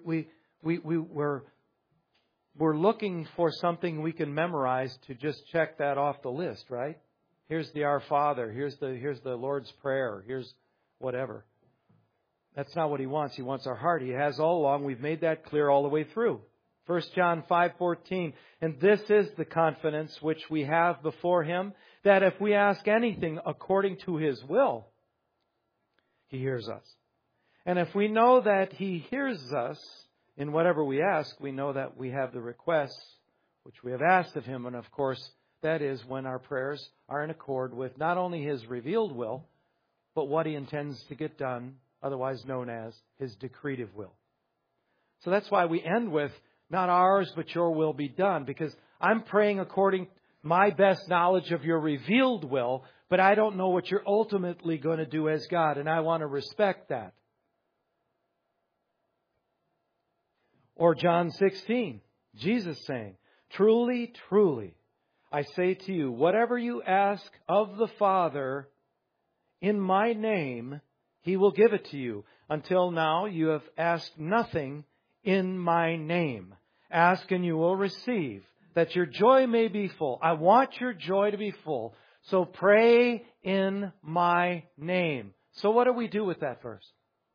looking for something we can memorize to just check that off the list, right? Here's the Our Father. Here's the Lord's Prayer. Here's whatever. That's not what He wants. He wants our heart. He has all along. We've made that clear all the way through. 1 John 5:14. And this is the confidence which we have before Him, that if we ask anything according to His will, He hears us. And if we know that He hears us in whatever we ask, we know that we have the requests which we have asked of Him. And of course, that is when our prayers are in accord with not only His revealed will, but what He intends to get done, otherwise known as His decretive will. So that's why we end with, not ours, but your will be done. Because I'm praying according to my best knowledge of your revealed will, but I don't know what you're ultimately going to do as God, and I want to respect that. Or John 16, Jesus saying, truly, truly, I say to you, whatever you ask of the Father in my name, He will give it to you. Until now, you have asked nothing in my name. Ask and you will receive, that your joy may be full. I want your joy to be full. So pray in my name. So what do we do with that verse?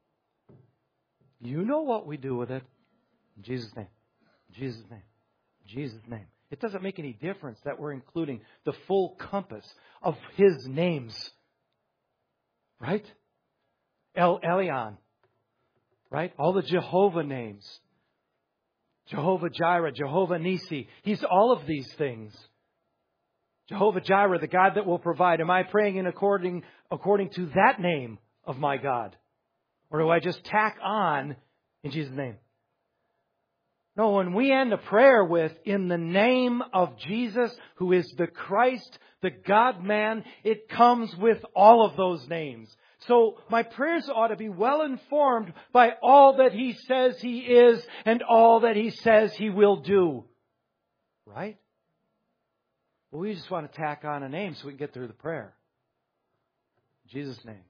You know what we do with it. In Jesus' name. In Jesus' name. In Jesus' name. It doesn't make any difference that we're including the full compass of His names. Right? El Elyon. Right? All the Jehovah names. Jehovah Jireh, Jehovah Nisi. He's all of these things. Jehovah Jireh, the God that will provide. Am I praying in according to that name of my God? Or do I just tack on in Jesus' name? No, when we end a prayer with, in the name of Jesus, who is the Christ, the God-man, it comes with all of those names. So my prayers ought to be well informed by all that He says He is and all that He says He will do. Right? Well, we just want to tack on a name so we can get through the prayer. In Jesus' name.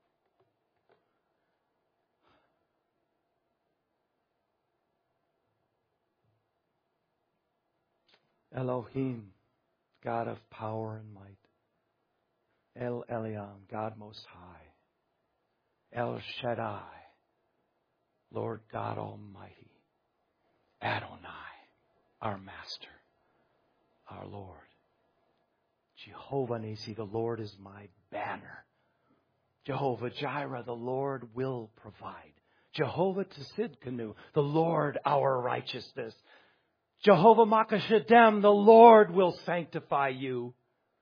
Elohim, God of power and might. El Elyon, God Most High. El Shaddai, Lord God Almighty. Adonai, our Master, our Lord. Jehovah Nisi, the Lord is my banner. Jehovah Jireh, the Lord will provide. Jehovah Tsidkenu, the Lord our righteousness. Jehovah Makashedem, the Lord will sanctify you.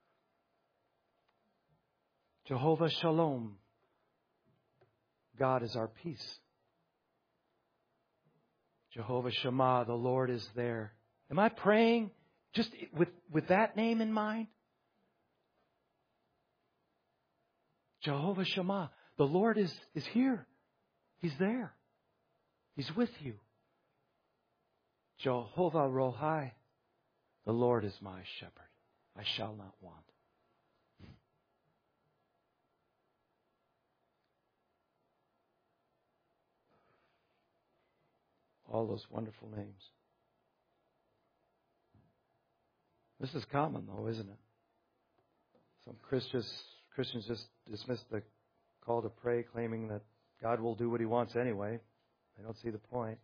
Jehovah Shalom, God is our peace. Jehovah Shammah, the Lord is there. Am I praying just with that name in mind? Jehovah Shammah, the Lord is here. He's there. He's with you. Jehovah Rohi, the Lord is my shepherd. I shall not want. All those wonderful names. This is common, though, isn't it? Some Christians just dismiss the call to pray, claiming that God will do what He wants anyway. They don't see the point.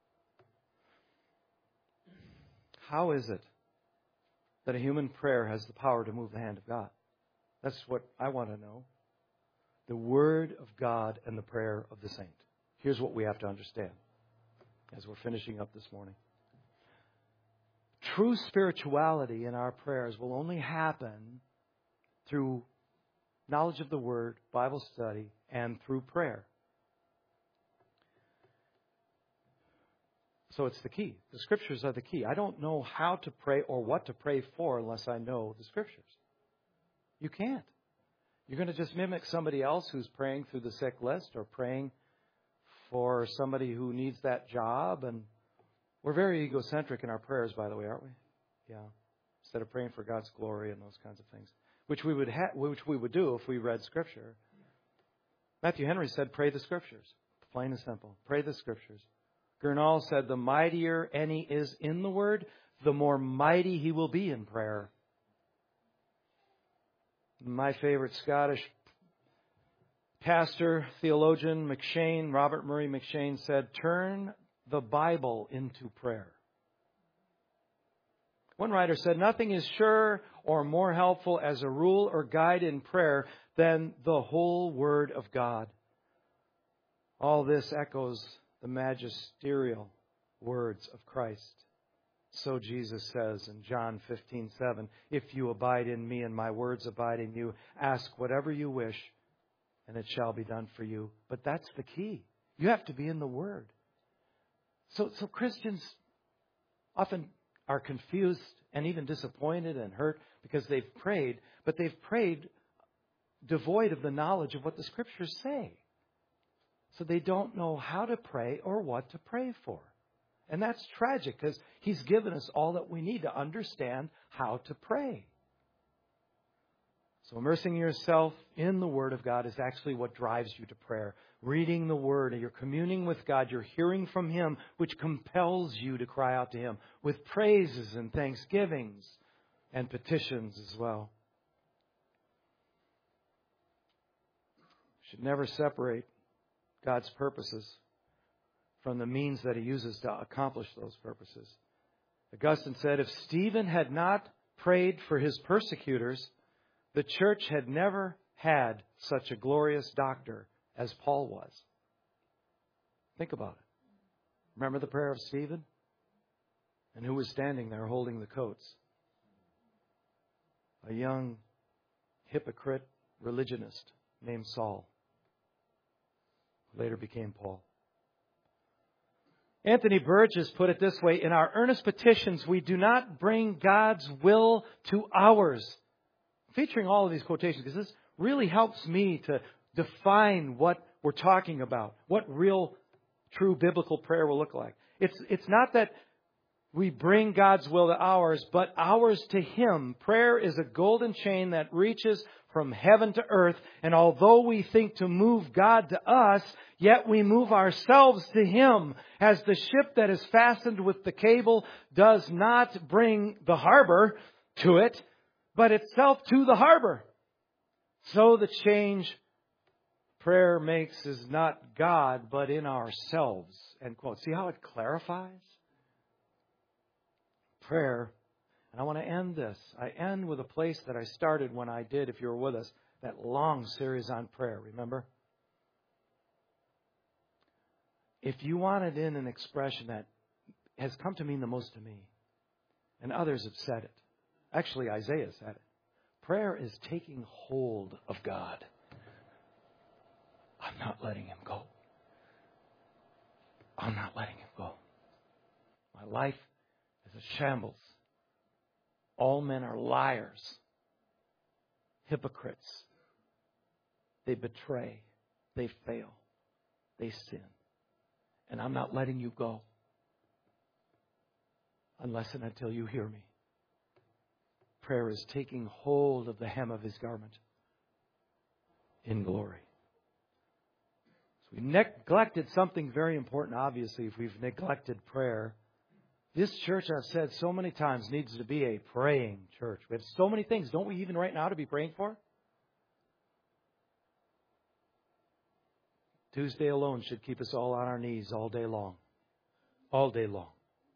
How is it that a human prayer has the power to move the hand of God? That's what I want to know. The Word of God and the prayer of the saint. Here's what we have to understand as we're finishing up this morning. True spirituality in our prayers will only happen through knowledge of the Word, Bible study, and through prayer. So it's the key. The Scriptures are the key. I don't know how to pray or what to pray for unless I know the Scriptures. You can't. You're going to just mimic somebody else who's praying through the sick list or praying for somebody who needs that job. And we're very egocentric in our prayers, by the way, aren't we? Yeah. Instead of praying for God's glory and those kinds of things, which we would do if we read Scripture. Matthew Henry said, pray the Scriptures. Plain and simple. Pray the Scriptures. Gurnall said, the mightier any is in the Word, the more mighty he will be in prayer. My favorite Scottish pastor, theologian, McCheyne, Robert Murray McCheyne said, turn the Bible into prayer. One writer said, nothing is surer or more helpful as a rule or guide in prayer than the whole Word of God. All this echoes the magisterial words of Christ. So Jesus says in John 15:7, if you abide in me and my words abide in you, ask whatever you wish and it shall be done for you. But that's the key. You have to be in the Word. So Christians often are confused and even disappointed and hurt because they've prayed, but they've prayed devoid of the knowledge of what the Scriptures say. So they don't know how to pray or what to pray for. And that's tragic because He's given us all that we need to understand how to pray. So immersing yourself in the Word of God is actually what drives you to prayer. Reading the Word, you're communing with God, you're hearing from Him, which compels you to cry out to Him with praises and thanksgivings and petitions as well. Should never separate God's purposes from the means that He uses to accomplish those purposes. Augustine said, if Stephen had not prayed for his persecutors, the church had never had such a glorious doctor as Paul was. Think about it. Remember the prayer of Stephen? And who was standing there holding the coats? A young hypocrite religionist named Saul. Later became Paul. Anthony Burgess put it this way, in our earnest petitions, we do not bring God's will to ours. Featuring all of these quotations, because this really helps me to define what we're talking about, what real, true biblical prayer will look like. It's not that we bring God's will to ours, but ours to Him. Prayer is a golden chain that reaches from heaven to earth. And although we think to move God to us, yet we move ourselves to Him. As the ship that is fastened with the cable does not bring the harbor to it, but itself to the harbor. So the change prayer makes is not God, but in ourselves. End quote. See how it clarifies? Prayer. And I want to end this. I end with a place that I started when I did, if you were with us, that long series on prayer. Remember? If you wanted in an expression that has come to mean the most to me, and others have said it. Actually, Isaiah said it. Prayer is taking hold of God. I'm not letting Him go. I'm not letting Him go. My life is a shambles. All men are liars, hypocrites. They betray. They fail. They sin. And I'm not letting you go unless and until you hear me. Prayer is taking hold of the hem of His garment in glory. So we neglected something very important, obviously, if we've neglected prayer. This church, I've said so many times, needs to be a praying church. We have so many things, don't we, even right now, to be praying for? Tuesday alone should keep us all on our knees all day long. All day long.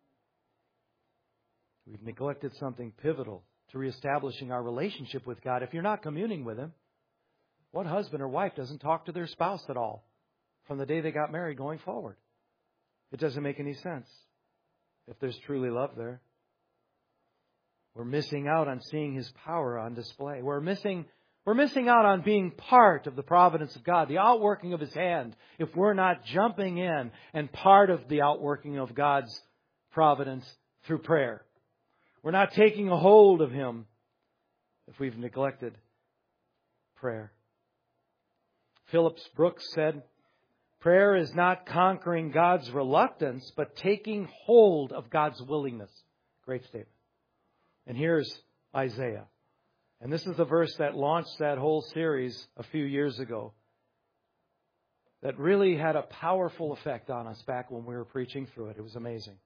We've neglected something pivotal to reestablishing our relationship with God. If you're not communing with Him, What husband or wife doesn't talk to their spouse at all from the day they got married going forward? It doesn't make any sense if there's truly love there. We're missing out on seeing His power on display. We're missing out on being part of the providence of God, the outworking of His hand, if we're not jumping in and part of the outworking of God's providence through prayer. We're not taking a hold of Him if we've neglected prayer. Phillips Brooks said, prayer is not conquering God's reluctance, but taking hold of God's willingness. Great statement. And here's Isaiah. And this is the verse that launched that whole series a few years ago, that really had a powerful effect on us back when we were preaching through it. It was amazing.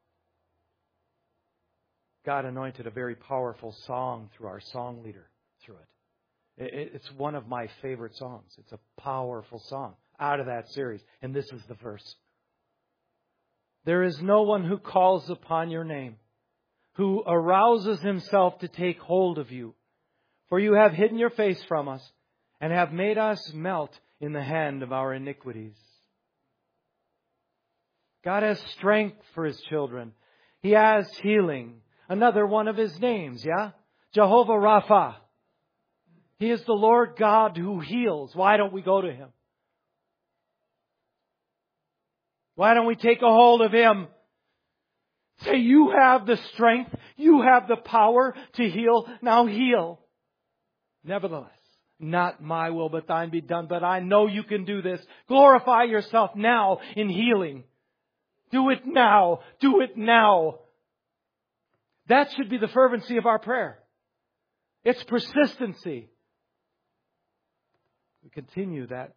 God anointed a very powerful song through our song leader through it. It's one of my favorite songs. It's a powerful song out of that series. And this is the verse. There is no one who calls upon your name, who arouses himself to take hold of you. For you have hidden your face from us and have made us melt in the hand of our iniquities. God has strength for His children. He has healing. Another one of His names, yeah? Jehovah Rapha. He is the Lord God who heals. Why don't we go to Him? Why don't we take a hold of Him? Say, you have the strength. You have the power to heal. Now heal. Nevertheless, not my will, but thine be done. But I know you can do this. Glorify yourself now in healing. Do it now. Do it now. That should be the fervency of our prayer. It's persistency. We continue that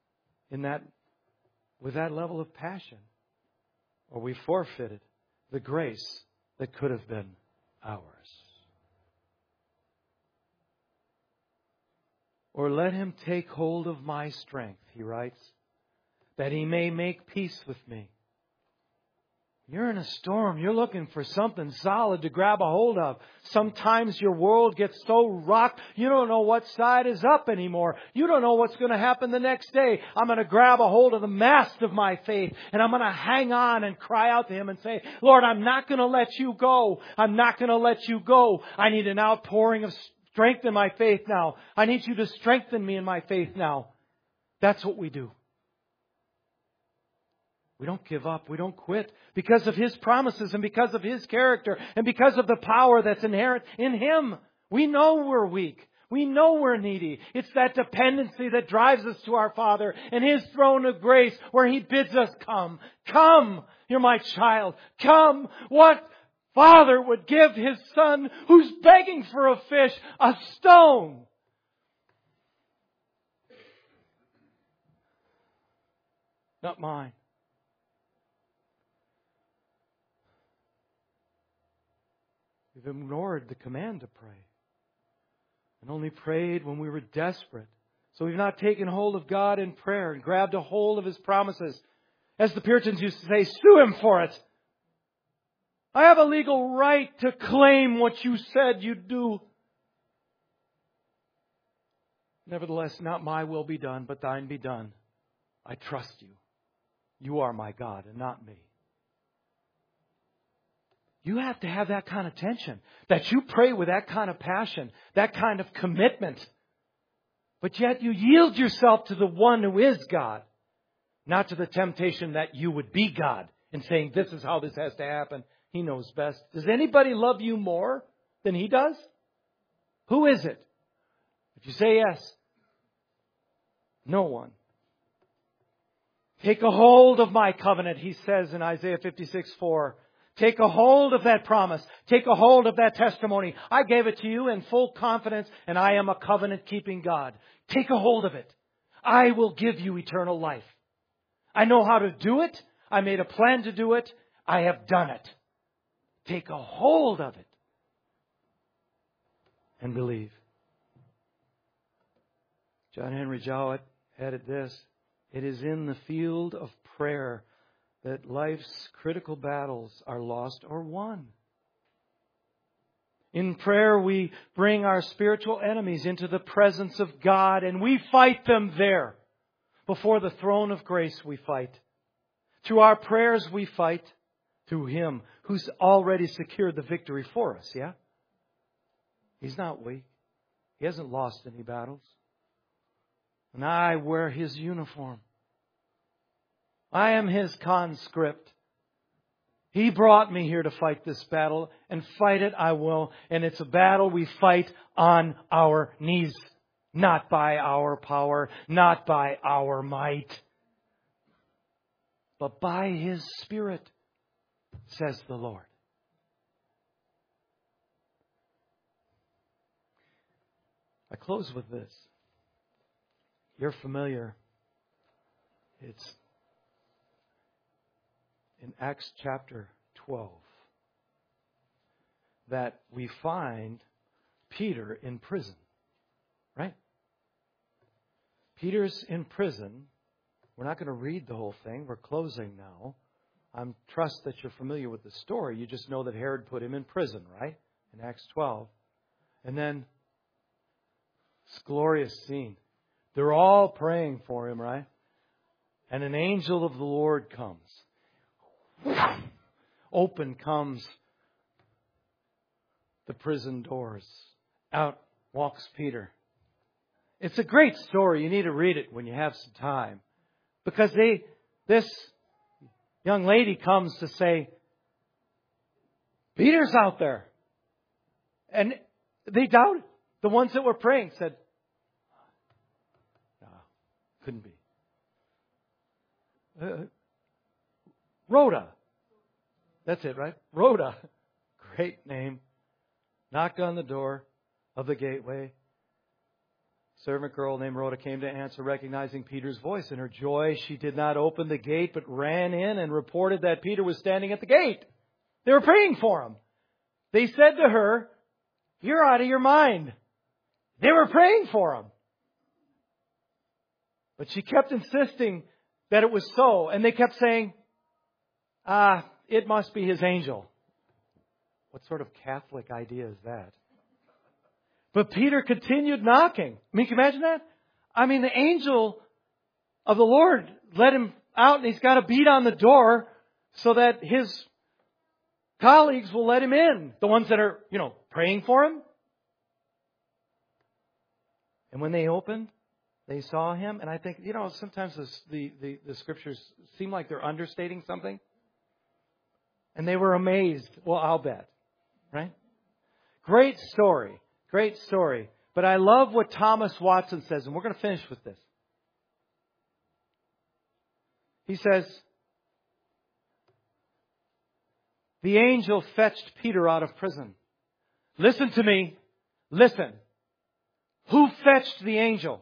with that level of passion, or we forfeited the grace that could have been ours. Or let Him take hold of my strength, he writes, that He may make peace with me. You're in a storm. You're looking for something solid to grab a hold of. Sometimes your world gets so rocked, you don't know what side is up anymore. You don't know what's going to happen the next day. I'm going to grab a hold of the mast of my faith, and I'm going to hang on and cry out to Him and say, Lord, I'm not going to let you go. I'm not going to let you go. I need an outpouring of strength in my faith now. I need you to strengthen me in my faith now. That's what we do. We don't give up. We don't quit because of His promises and because of His character and because of the power that's inherent in Him. We know we're weak. We know we're needy. It's that dependency that drives us to our Father and His throne of grace where He bids us come. Come, you're my child. Come. What father would give his son who's begging for a fish a stone? Not mine. We've ignored the command to pray and only prayed when we were desperate. So we've not taken hold of God in prayer and grabbed a hold of His promises. As the Puritans used to say, sue Him for it. I have a legal right to claim what you said you'd do. Nevertheless, not my will be done, but thine be done. I trust you. You are my God and not me. You have to have that kind of tension, that you pray with that kind of passion, that kind of commitment. But yet you yield yourself to the one who is God, not to the temptation that you would be God and saying, this is how this has to happen. He knows best. Does anybody love you more than He does? Who is it? If you say yes, no one. Take a hold of my covenant, He says in Isaiah 56:4. Take a hold of that promise. Take a hold of that testimony. I gave it to you in full confidence, and I am a covenant-keeping God. Take a hold of it. I will give you eternal life. I know how to do it. I made a plan to do it. I have done it. Take a hold of it and believe. John Henry Jowett added this: it is in the field of prayer that life's critical battles are lost or won. In prayer, we bring our spiritual enemies into the presence of God and we fight them there. Before the throne of grace we fight. Through our prayers we fight. Through Him who's already secured the victory for us, yeah? He's not weak. He hasn't lost any battles. And I wear His uniform. I am His conscript. He brought me here to fight this battle, and fight it I will. And it's a battle we fight on our knees. Not by our power, not by our might, but by His Spirit, says the Lord. I close with this. You're familiar. It's in Acts chapter 12 that we find Peter in prison. Right? Peter's in prison. We're not going to read the whole thing. We're closing now. I trust that you're familiar with the story. You just know that Herod put him in prison, right? In Acts 12. And then, this glorious scene. They're all praying for him, right? And an angel of the Lord comes. Open comes the prison doors. Out walks Peter. It's a great story. You need to read it when you have some time. Because this young lady comes to say, Peter's out there. And they doubted. The ones that were praying said, no, couldn't be. Rhoda. That's it, right? Rhoda. Great name. Knocked on the door of the gateway. Servant girl named Rhoda came to answer, recognizing Peter's voice. In her joy, she did not open the gate, but ran in and reported that Peter was standing at the gate. They were praying for him. They said to her, you're out of your mind. They were praying for him. But she kept insisting that it was so. And they kept saying, it must be his angel. What sort of Catholic idea is that? But Peter continued knocking. I mean, can you imagine that? I mean, the angel of the Lord let him out and he's got to beat on the door so that his colleagues will let him in. The ones that are, praying for him. And when they opened, they saw him. And I think, sometimes the scriptures seem like they're understating something. And they were amazed. Well, I'll bet. Right? Great story. Great story. But I love what Thomas Watson says, and we're going to finish with this. He says, the angel fetched Peter out of prison. Listen to me. Listen. Who fetched the angel?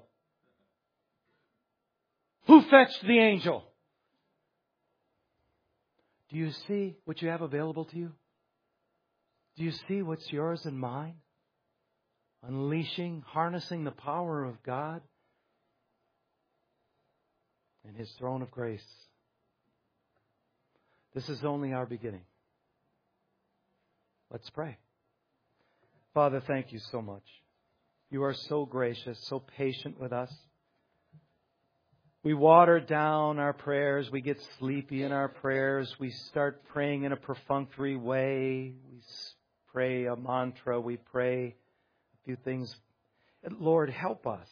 Who fetched the angel? Do you see what you have available to you? Do you see what's yours and mine? Unleashing, harnessing the power of God and His throne of grace. This is only our beginning. Let's pray. Father, thank you so much. You are so gracious, so patient with us. We water down our prayers. We get sleepy in our prayers. We start praying in a perfunctory way. We pray a mantra. We pray a few things. Lord, help us.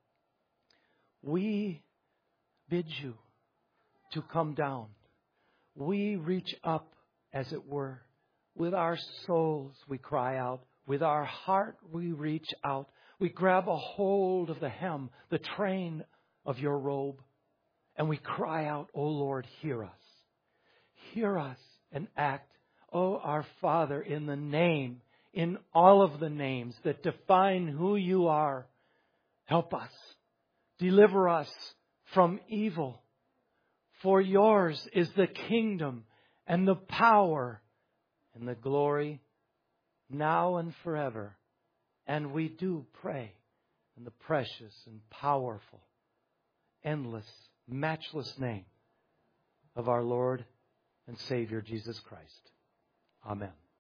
We bid you to come down. We reach up, as it were. With our souls, we cry out. With our heart, we reach out. We grab a hold of the hem, the train of your robe. And we cry out, "Oh Lord, hear us. Hear us and act. Oh, our Father, in the name, in all of the names that define who you are, help us. Deliver us from evil. For yours is the kingdom and the power and the glory now and forever." And we do pray in the precious and powerful, endless, matchless name of our Lord and Savior Jesus Christ. Amen.